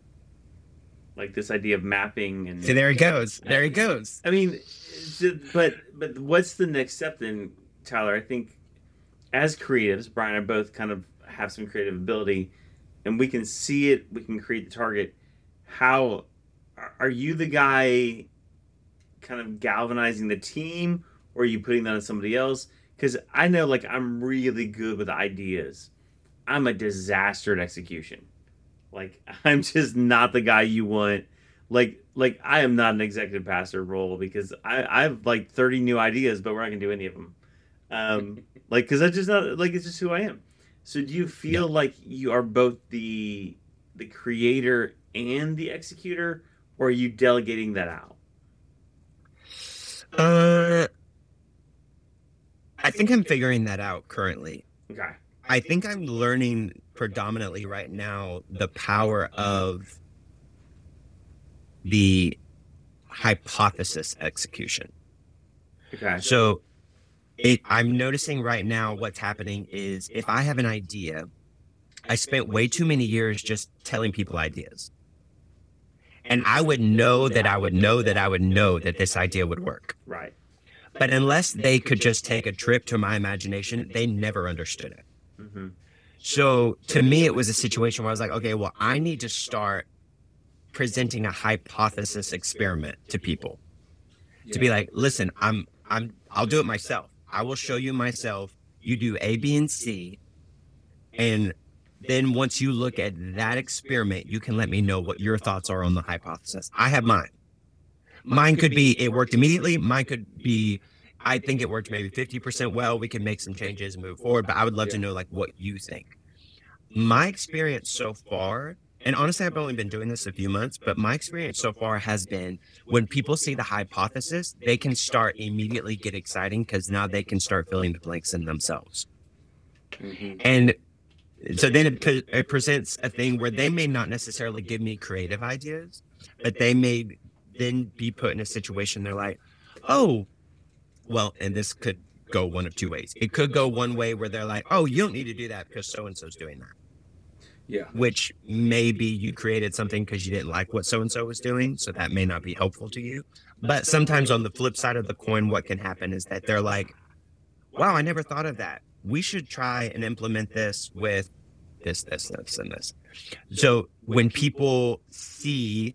Like this idea of mapping and. So there he goes. There he goes. I mean, it's just- but but what's the next step then, Tyler? I think as creatives, Brian and I both kind of have some creative ability, and we can see it. We can create the target. How are you the guy, kind of galvanizing the team, or are you putting that on somebody else? Because I know, like, I'm really good with ideas. I'm a disaster at execution. Like, I'm just not the guy you want. Like, like I am not an executive pastor role, because I, I have like thirty new ideas, but we're not gonna do any of them. Um, like, because that's just not like it's just who I am. So, do you feel Yeah. like you are both the the creator and the executor, or are you delegating that out? Uh, I think I'm figuring that out currently. Okay. I think I'm learning predominantly right now the power of the hypothesis execution. Okay. So it, I'm noticing right now what's happening is, if I have an idea, I spent way too many years just telling people ideas. And I would know that I would know that I would know that this idea would work. Right. But unless they could just take a trip to my imagination, they never understood it. Mm-hmm. So to me, it was a situation where I was like, okay, well, I need to start presenting a hypothesis experiment to people, to be like, listen, I'm, I'm, I'll do it myself. I will show you myself. You do A, B, and C. And then once you look at that experiment, you can let me know what your thoughts are on the hypothesis. I have mine. Mine could be, it worked immediately. Mine could be, I think it worked maybe fifty percent well. We can make some changes and move forward, but I would love to know like what you think. My experience so far, and honestly, I've only been doing this a few months, but my experience so far has been, when people see the hypothesis, they can start immediately get exciting, because now they can start filling the blanks in themselves. Mm-hmm. And so then it, pre- it presents a thing where they may not necessarily give me creative ideas, but they may then be put in a situation they're like, oh, well, and this could go one of two ways. It could go one way where they're like, oh, you don't need to do that because so-and-so's doing that. Yeah. Which maybe you created something because you didn't like what so-and-so was doing, so that may not be helpful to you. But sometimes on the flip side of the coin, what can happen is that they're like, wow, I never thought of that. We should try and implement this with this, this, this, and this. So when people see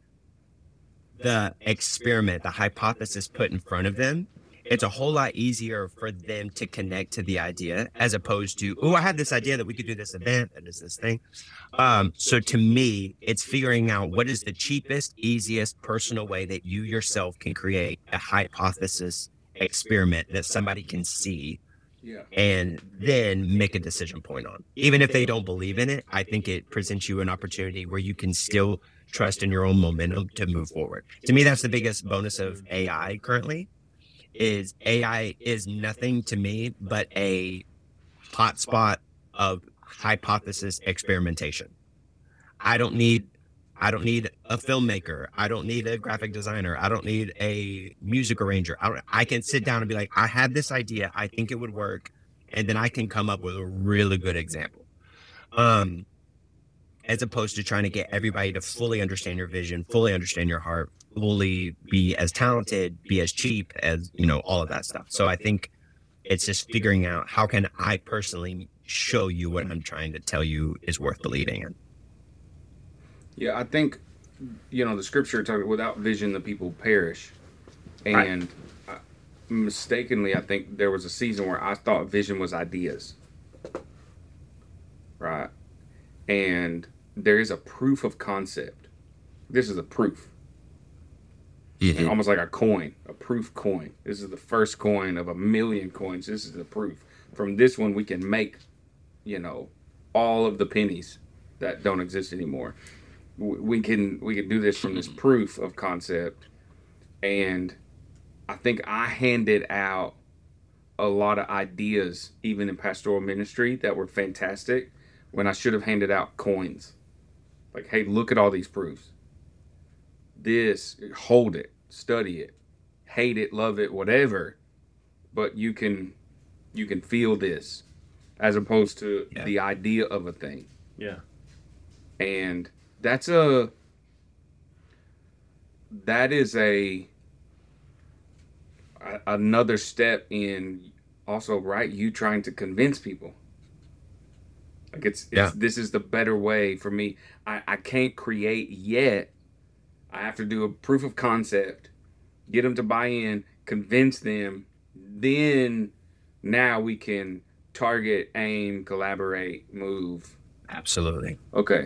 the experiment, the hypothesis put in front of them, it's a whole lot easier for them to connect to the idea, as opposed to, oh, I had this idea that we could do this event, that is this thing. Um, so to me, it's figuring out what is the cheapest, easiest, personal way that you yourself can create a hypothesis experiment that somebody can see, Yeah. and then make a decision point on. Even if they don't believe in it, I think it presents you an opportunity where you can still trust in your own momentum to move forward. To me, that's the biggest bonus of A I currently. Is A I is nothing to me but a hotspot of hypothesis experimentation. I don't need I don't need a filmmaker. I don't need a graphic designer. I don't need a music arranger. I, don't, I can sit down and be like, I have this idea. I think it would work. and then I can come up with a really good example. Um, as opposed to trying to get everybody to fully understand your vision, fully understand your heart, fully be as talented, be as cheap as, you know, all of that stuff. So I think it's just figuring out how can I personally show you what I'm trying to tell you is worth believing in. Yeah, I think, you know, the scripture talks without vision the people perish. And right. I, mistakenly, I think there was a season where I thought vision was ideas. Right. And there is a proof of concept. This is a proof. Mm-hmm. Almost like a coin, a proof coin. This is the first coin of a million coins. This is the proof. From this one, we can make, you know, all of the pennies that don't exist anymore. We can we can do this from this proof of concept. And I think I handed out a lot of ideas, even in pastoral ministry, that were fantastic, when I should have handed out coins. Like, hey, look at all these proofs. This, hold it, study it, hate it, love it, whatever. But you can you can feel this, as opposed to yeah. the idea of a thing. Yeah. And that's a that is a, a another step in also, right, you trying to convince people. Like it's, it's yeah. this is the better way for me. I, I can't create yet. I have to do a proof of concept, get them to buy in, convince them. Then now we can target, aim, collaborate, move. Absolutely. Okay.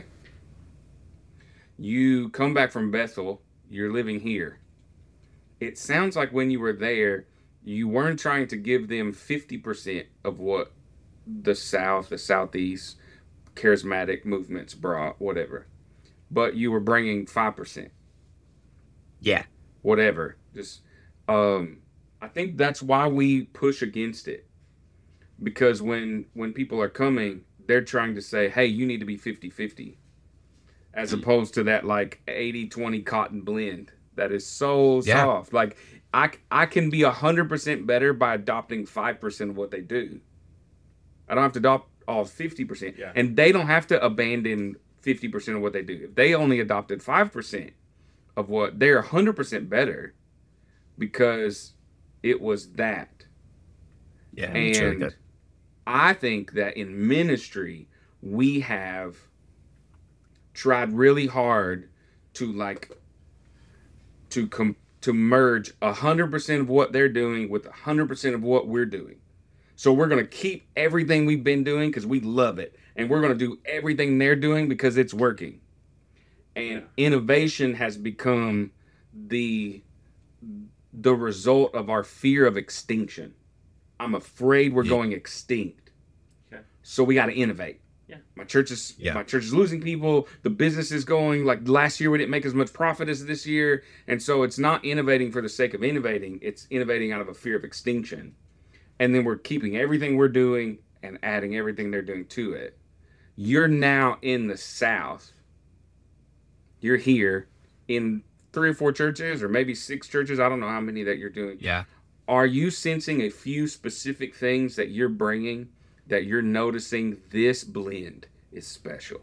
You come back from Bethel. You're living here. It sounds like when you were there, you weren't trying to give them fifty percent of what the South, the Southeast, charismatic movements brought, whatever. But you were bringing five percent. Yeah. Whatever. Just, um, I think that's why we push against it. Because when, when people are coming, they're trying to say, hey, you need to be fifty-fifty. As opposed to that, like, eighty twenty cotton blend that is so yeah. soft. Like, I, I can be one hundred percent better by adopting five percent of what they do. I don't have to adopt all fifty percent. Yeah. And they don't have to abandon fifty percent of what they do. If they only adopted five percent of what, they're one hundred percent better because it was that. Yeah, and it's really good. I think that in ministry, we have tried really hard to like, to com- to merge one hundred percent of what they're doing with one hundred percent of what we're doing. So we're going to keep everything we've been doing because we love it. And we're going to do everything they're doing because it's working. And innovation has become the the result of our fear of extinction. I'm afraid we're yeah. going extinct. Okay. So we got to innovate. Yeah. My church is yeah. my church is losing people. The business is going, like last year we didn't make as much profit as this year. And so it's not innovating for the sake of innovating. It's innovating out of a fear of extinction. And then we're keeping everything we're doing and adding everything they're doing to it. You're now in the South. You're here in three or four churches or maybe six churches. I don't know how many that you're doing. Yeah. Are you sensing a few specific things that you're bringing that you're noticing this blend is special?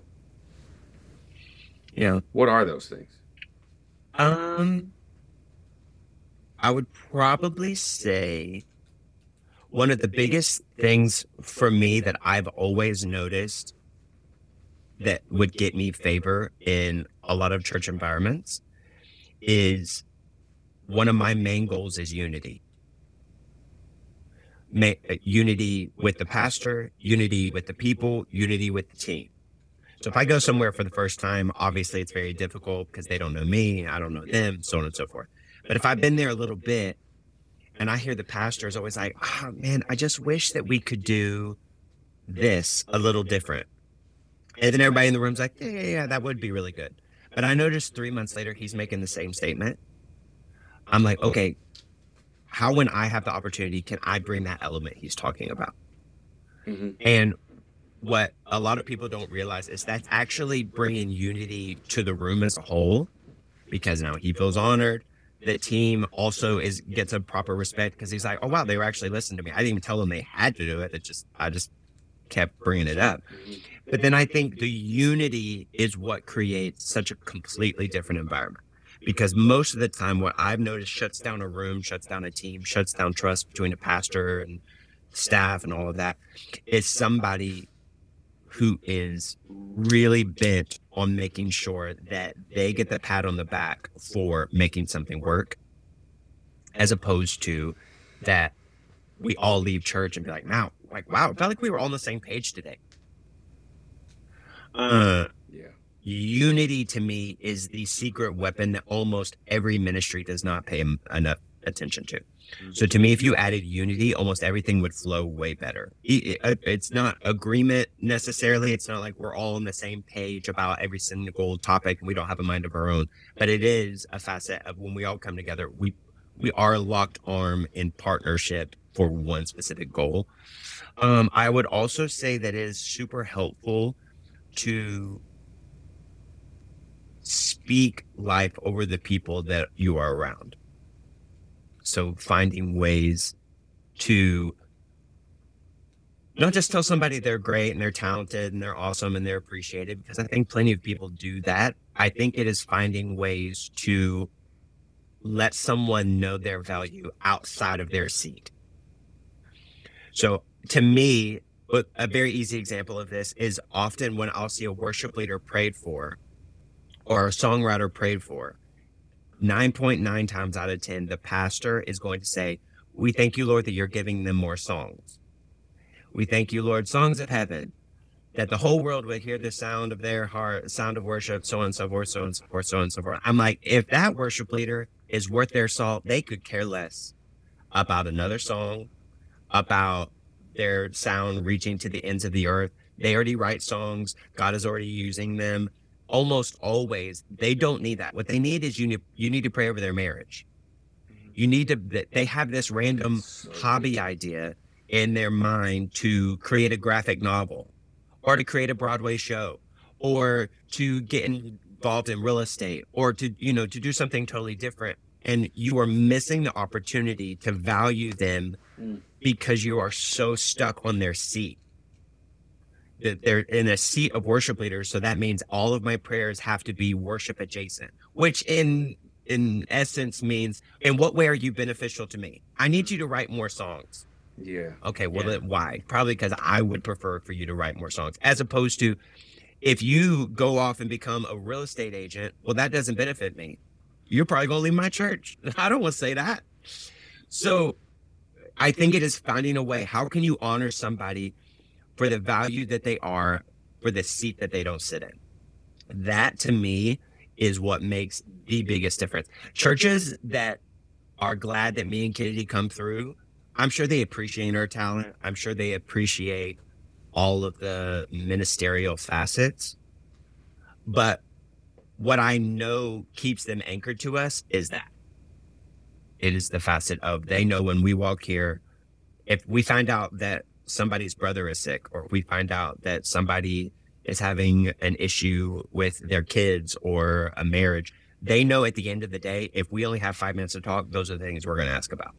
Yeah. What are those things? Um, I would probably say one of the biggest things for me that I've always noticed that would get me favor in a lot of church environments is one of my main goals is unity. Ma- unity with the pastor, unity with the people, unity with the team. So if I go somewhere for the first time, obviously it's very difficult because they don't know me, I don't know them, so on and so forth. But if I've been there a little bit and I hear the pastor is always like, oh man, I just wish that we could do this a little different. And then everybody in the room's like, yeah, yeah, yeah, that would be really good. But I noticed three months later, he's making the same statement. I'm like, okay, how when I have the opportunity, can I bring that element he's talking about? Mm-hmm. And what a lot of people don't realize is that's actually bringing unity to the room as a whole, because now he feels honored. the team also is gets a proper respect because he's like, oh wow, they were actually listening to me. I didn't even tell them they had to do it. It just I just kept bringing it up. But then I think the unity is what creates such a completely different environment. Because most of the time, what I've noticed shuts down a room, shuts down a team, shuts down trust between a pastor and staff and all of that, is somebody who is really bent on making sure that they get the pat on the back for making something work, as opposed to that we all leave church and be like, now, like, wow, it felt like we were all on the same page today. Uh, Yeah. Unity to me is the secret weapon that almost every ministry does not pay em- enough attention to. So to me, if you added unity, almost everything would flow way better. I- I- It's not agreement necessarily. It's not like we're all on the same page about every single topic and we don't have a mind of our own. But it is a facet of when we all come together, we we are locked arm in partnership for one specific goal. Um, I would also say that it is super helpful to speak life over the people that you are around. So finding ways to not just tell somebody they're great and they're talented and they're awesome and they're appreciated, because I think plenty of people do that. I think it is finding ways to let someone know their value outside of their seat. So to me, but a very easy example of this is often when I'll see a worship leader prayed for or a songwriter prayed for, nine point nine times out of ten, the pastor is going to say, we thank you, Lord, that you're giving them more songs. We thank you, Lord, songs of heaven, that the whole world would hear the sound of their heart, sound of worship, so on and so forth, so on and so forth, so on and so forth. I'm like, if that worship leader is worth their salt, they could care less about another song, about their sound reaching to the ends of the earth. They already write songs. God is already using them. Almost always, they don't need that. What they need is you need, you need to pray over their marriage. You need to, they have this random hobby idea in their mind to create a graphic novel or to create a Broadway show or to get involved in real estate or to, you know, to do something totally different. And you are missing the opportunity to value them because you are so stuck on their seat. They're in a seat of worship leaders, so that means all of my prayers have to be worship adjacent, which in in essence means, in what way are you beneficial to me? I need you to write more songs. Yeah. Okay, well, Yeah. then why? Probably because I would prefer for you to write more songs, as opposed to if you go off and become a real estate agent, well, that doesn't benefit me. You're probably going to leave my church. I don't want to say that. So I think it is finding a way. How can you honor somebody for the value that they are, for the seat that they don't sit in? That to me is what makes the biggest difference. Churches that are glad that me and Kennedy come through, I'm sure they appreciate our talent. I'm sure they appreciate all of the ministerial facets. But what I know keeps them anchored to us is that it is the facet of, they know when we walk here, if we find out that somebody's brother is sick, or if we find out that somebody is having an issue with their kids or a marriage, they know at the end of the day, if we only have five minutes to talk, those are the things we're going to ask about.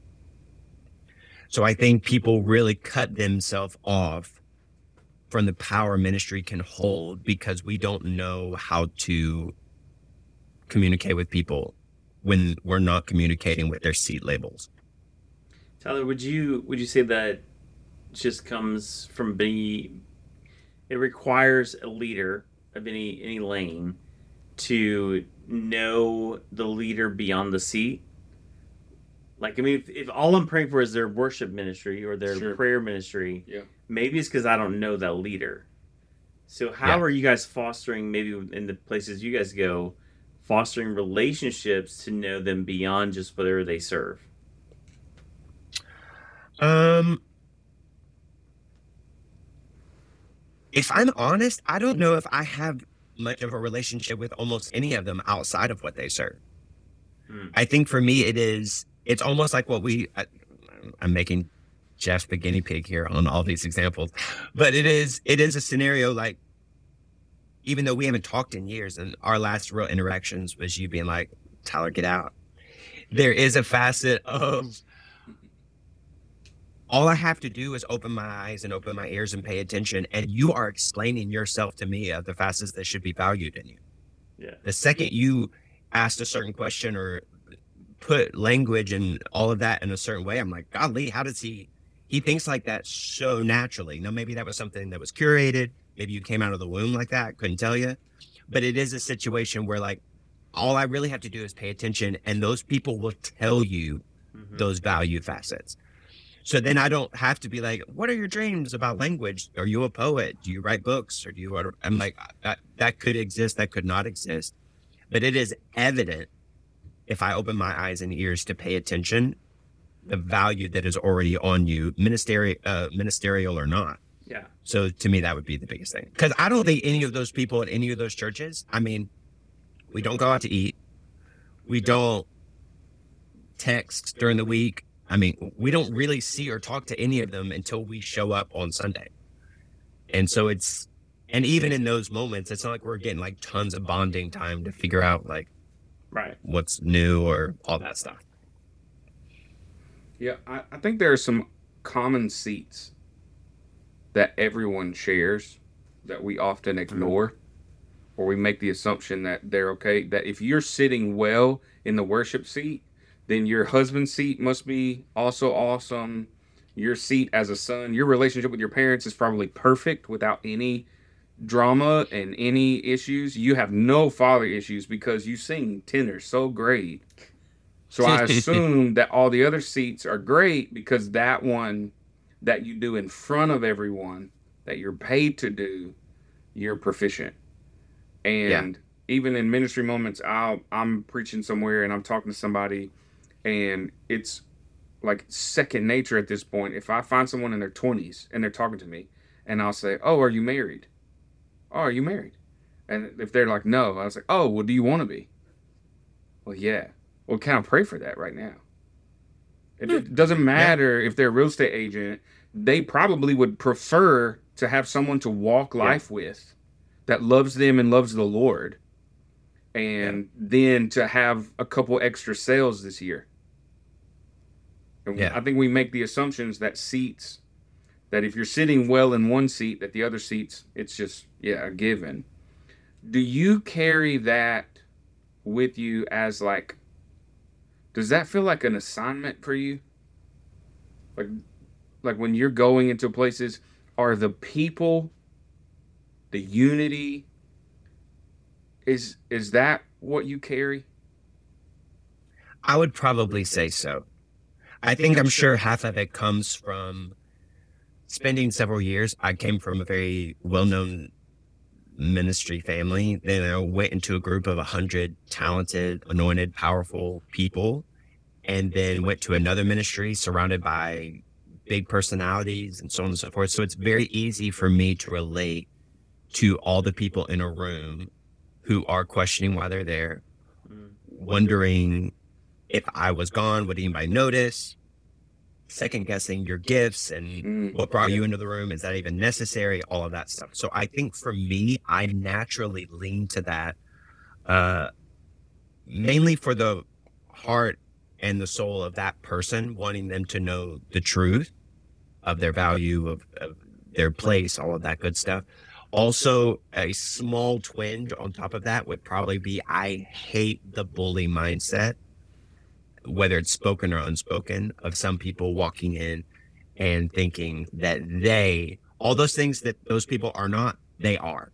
So I think people really cut themselves off from the power ministry can hold because we don't know how to communicate with people when we're not communicating with their seat labels. Tyler, would you would you say that just comes from being, it requires a leader of any any lane to know the leader beyond the seat? Like, I mean, if, if all I'm praying for is their worship ministry or their Sure. prayer ministry, Yeah. maybe it's because I don't know that leader. So how Yeah. are you guys fostering, maybe in the places you guys go, fostering relationships to know them beyond just whatever they serve? Um, if I'm honest, I don't know if I have much of a relationship with almost any of them outside of what they serve. Hmm. I think for me, it is, it's almost like what we, I, I'm making Jeff the guinea pig here on all these examples, but it is, it is a scenario like, even though we haven't talked in years and our last real interactions was you being like, Tyler, get out. there is a facet of all I have to do is open my eyes and open my ears and pay attention, and you are explaining yourself to me of the facets that should be valued in you. Yeah. The second you asked a certain question or put language and all of that in a certain way, I'm like, golly, how does he, he thinks like that so naturally. Now, maybe that was something that was curated. Maybe you came out of the womb like that. Couldn't tell you. But it is a situation where like, all I really have to do is pay attention, and those people will tell you Mm-hmm. those value facets. So then I don't have to be like, what are your dreams about language? Are you a poet? Do you write books? Or do you, I'm like, that, that could exist. That could not exist. But it is evident if I open my eyes and ears to pay attention, the value that is already on you, ministerial, uh, ministerial or not. Yeah. So to me, that would be the biggest thing. Because I don't think any of those people at any of those churches, I mean, we don't go out to eat. We don't text during the week. I mean, we don't really see or talk to any of them until we show up on Sunday. And so it's, and even in those moments, it's not like we're getting like tons of bonding time to figure out like Right. what's new or all that stuff. Yeah, I, I think there are some common seats that everyone shares that we often ignore, or we make the assumption that they're okay. That if you're sitting well in the worship seat, then your husband's seat must be also awesome. Your seat as a son, your relationship with your parents is probably perfect without any drama and any issues. You have no father issues because you sing tenor so great. So I assume that all the other seats are great because that one that you do in front of everyone, that you're paid to do, you're proficient. And yeah. even in ministry moments, I'll, I'm preaching somewhere and I'm talking to somebody, and it's like second nature at this point. If I find someone in their twenties and they're talking to me, and I'll say, oh, are you married? Oh, are you married? And if they're like, no, I was like, oh, well, do you want to be? Well, yeah. Well, can I pray for that right now? It, it doesn't matter yeah. if they're a real estate agent. They probably would prefer to have someone to walk life yeah. with that loves them and loves the Lord. And yeah. then to have a couple extra sales this year. And yeah. I think we make the assumptions that seats, that if you're sitting well in one seat, that the other seats, it's just, yeah, a given. Do you carry that with you as like, does that feel like an assignment for you? Like, like when you're going into places, are the people, the unity, is is that what you carry? I would probably say so. I think I'm sure half of it comes from spending several years. I came from a very well-known ministry family. Then I went into a group of a hundred talented, anointed, powerful people, and then went to another ministry surrounded by big personalities and so on and so forth. So it's very easy for me to relate to all the people in a room who are questioning why they're there, wondering if I was gone, would anybody notice? Second guessing your gifts and mm, what brought yeah. you into the room. Is that even necessary? All of that stuff. So I think for me, I naturally lean to that, uh, mainly for the heart and the soul of that person, wanting them to know the truth of their value, of, of their place, all of that good stuff. Also, a small twinge on top of that would probably be, I hate the bully mindset, whether it's spoken or unspoken, of some people walking in and thinking that they, all those things that those people are not, they are.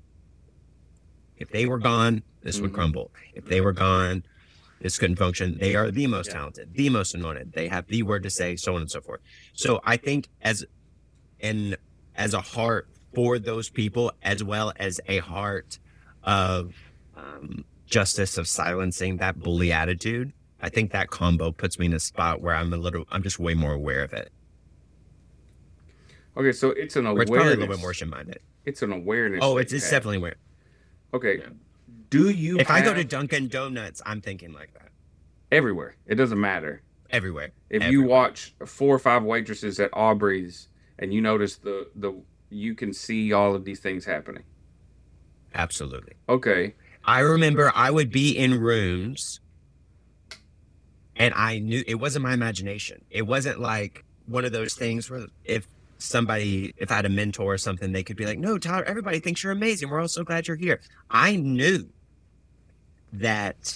If they were gone, this mm-hmm. would crumble. If they were gone, this couldn't function. They are the most talented, the most anointed. They have the word to say, so on and so forth. So I think as, and as a heart for those people, as well as a heart of um, justice, of silencing that bully attitude, I think that combo puts me in a spot where I'm a little, I'm just way more aware of it. Okay, so it's an awareness. Or it's probably a little bit more minded. It's an awareness. Oh, it's, it's definitely aware. Okay. Yeah. Do you If have... I go to Dunkin' Donuts, I'm thinking like that. Everywhere. It doesn't matter. Everywhere. If Everywhere. you watch four or five waitresses at Aubrey's and you notice the, the, you can see all of these things happening. Absolutely. Okay. I remember I would be in rooms And I knew it wasn't my imagination. It wasn't like one of those things where if somebody, if I had a mentor or something, they could be like, no, Tyler, everybody thinks you're amazing. We're all so glad you're here. I knew that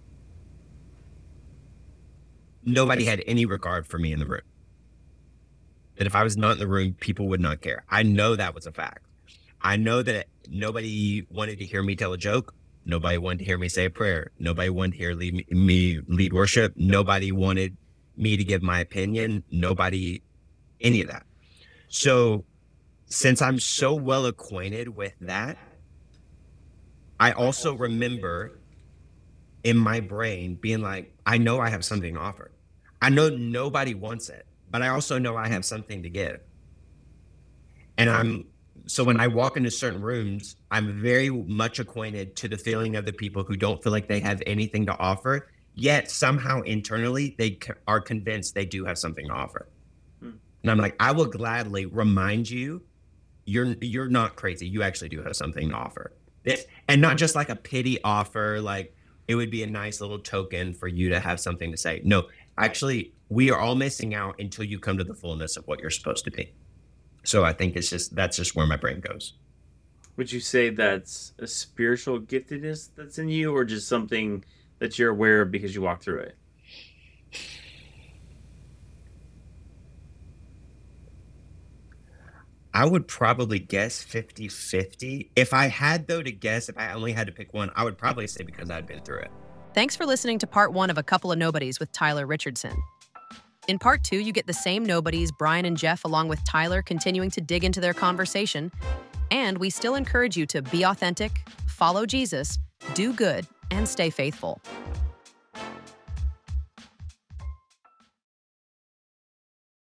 nobody had any regard for me in the room. That if I was not in the room, people would not care. I know that was a fact. I know that nobody wanted to hear me tell a joke. Nobody wanted to hear me say a prayer. Nobody wanted to hear lead me, me lead worship. Nobody wanted me to give my opinion. Nobody, any of that. So since I'm so well acquainted with that, I also remember in my brain being like, I know I have something to offer. I know nobody wants it, but I also know I have something to give. And I'm, so when I walk into certain rooms, I'm very much acquainted to the feeling of the people who don't feel like they have anything to offer, yet somehow internally they c- are convinced they do have something to offer. Hmm. And I'm like, I will gladly remind you, you're you're not crazy. You actually do have something to offer. It, and not just like a pity offer, like it would be a nice little token for you to have something to say. No, actually, we are all missing out until you come to the fullness of what you're supposed to be. So I think it's just, that's just where my brain goes. Would you say that's a spiritual giftedness that's in you, or just something that you're aware of because you walk through it? I would probably guess fifty-fifty. If I had, though, to guess, if I only had to pick one, I would probably say because I'd been through it. Thanks for listening to part one of A Couple of Nobodies with Tyler Richardson. In part two, you get the same nobodies, Brian and Jeff, along with Tyler, continuing to dig into their conversation. And we still encourage you to be authentic, follow Jesus, do good, and stay faithful.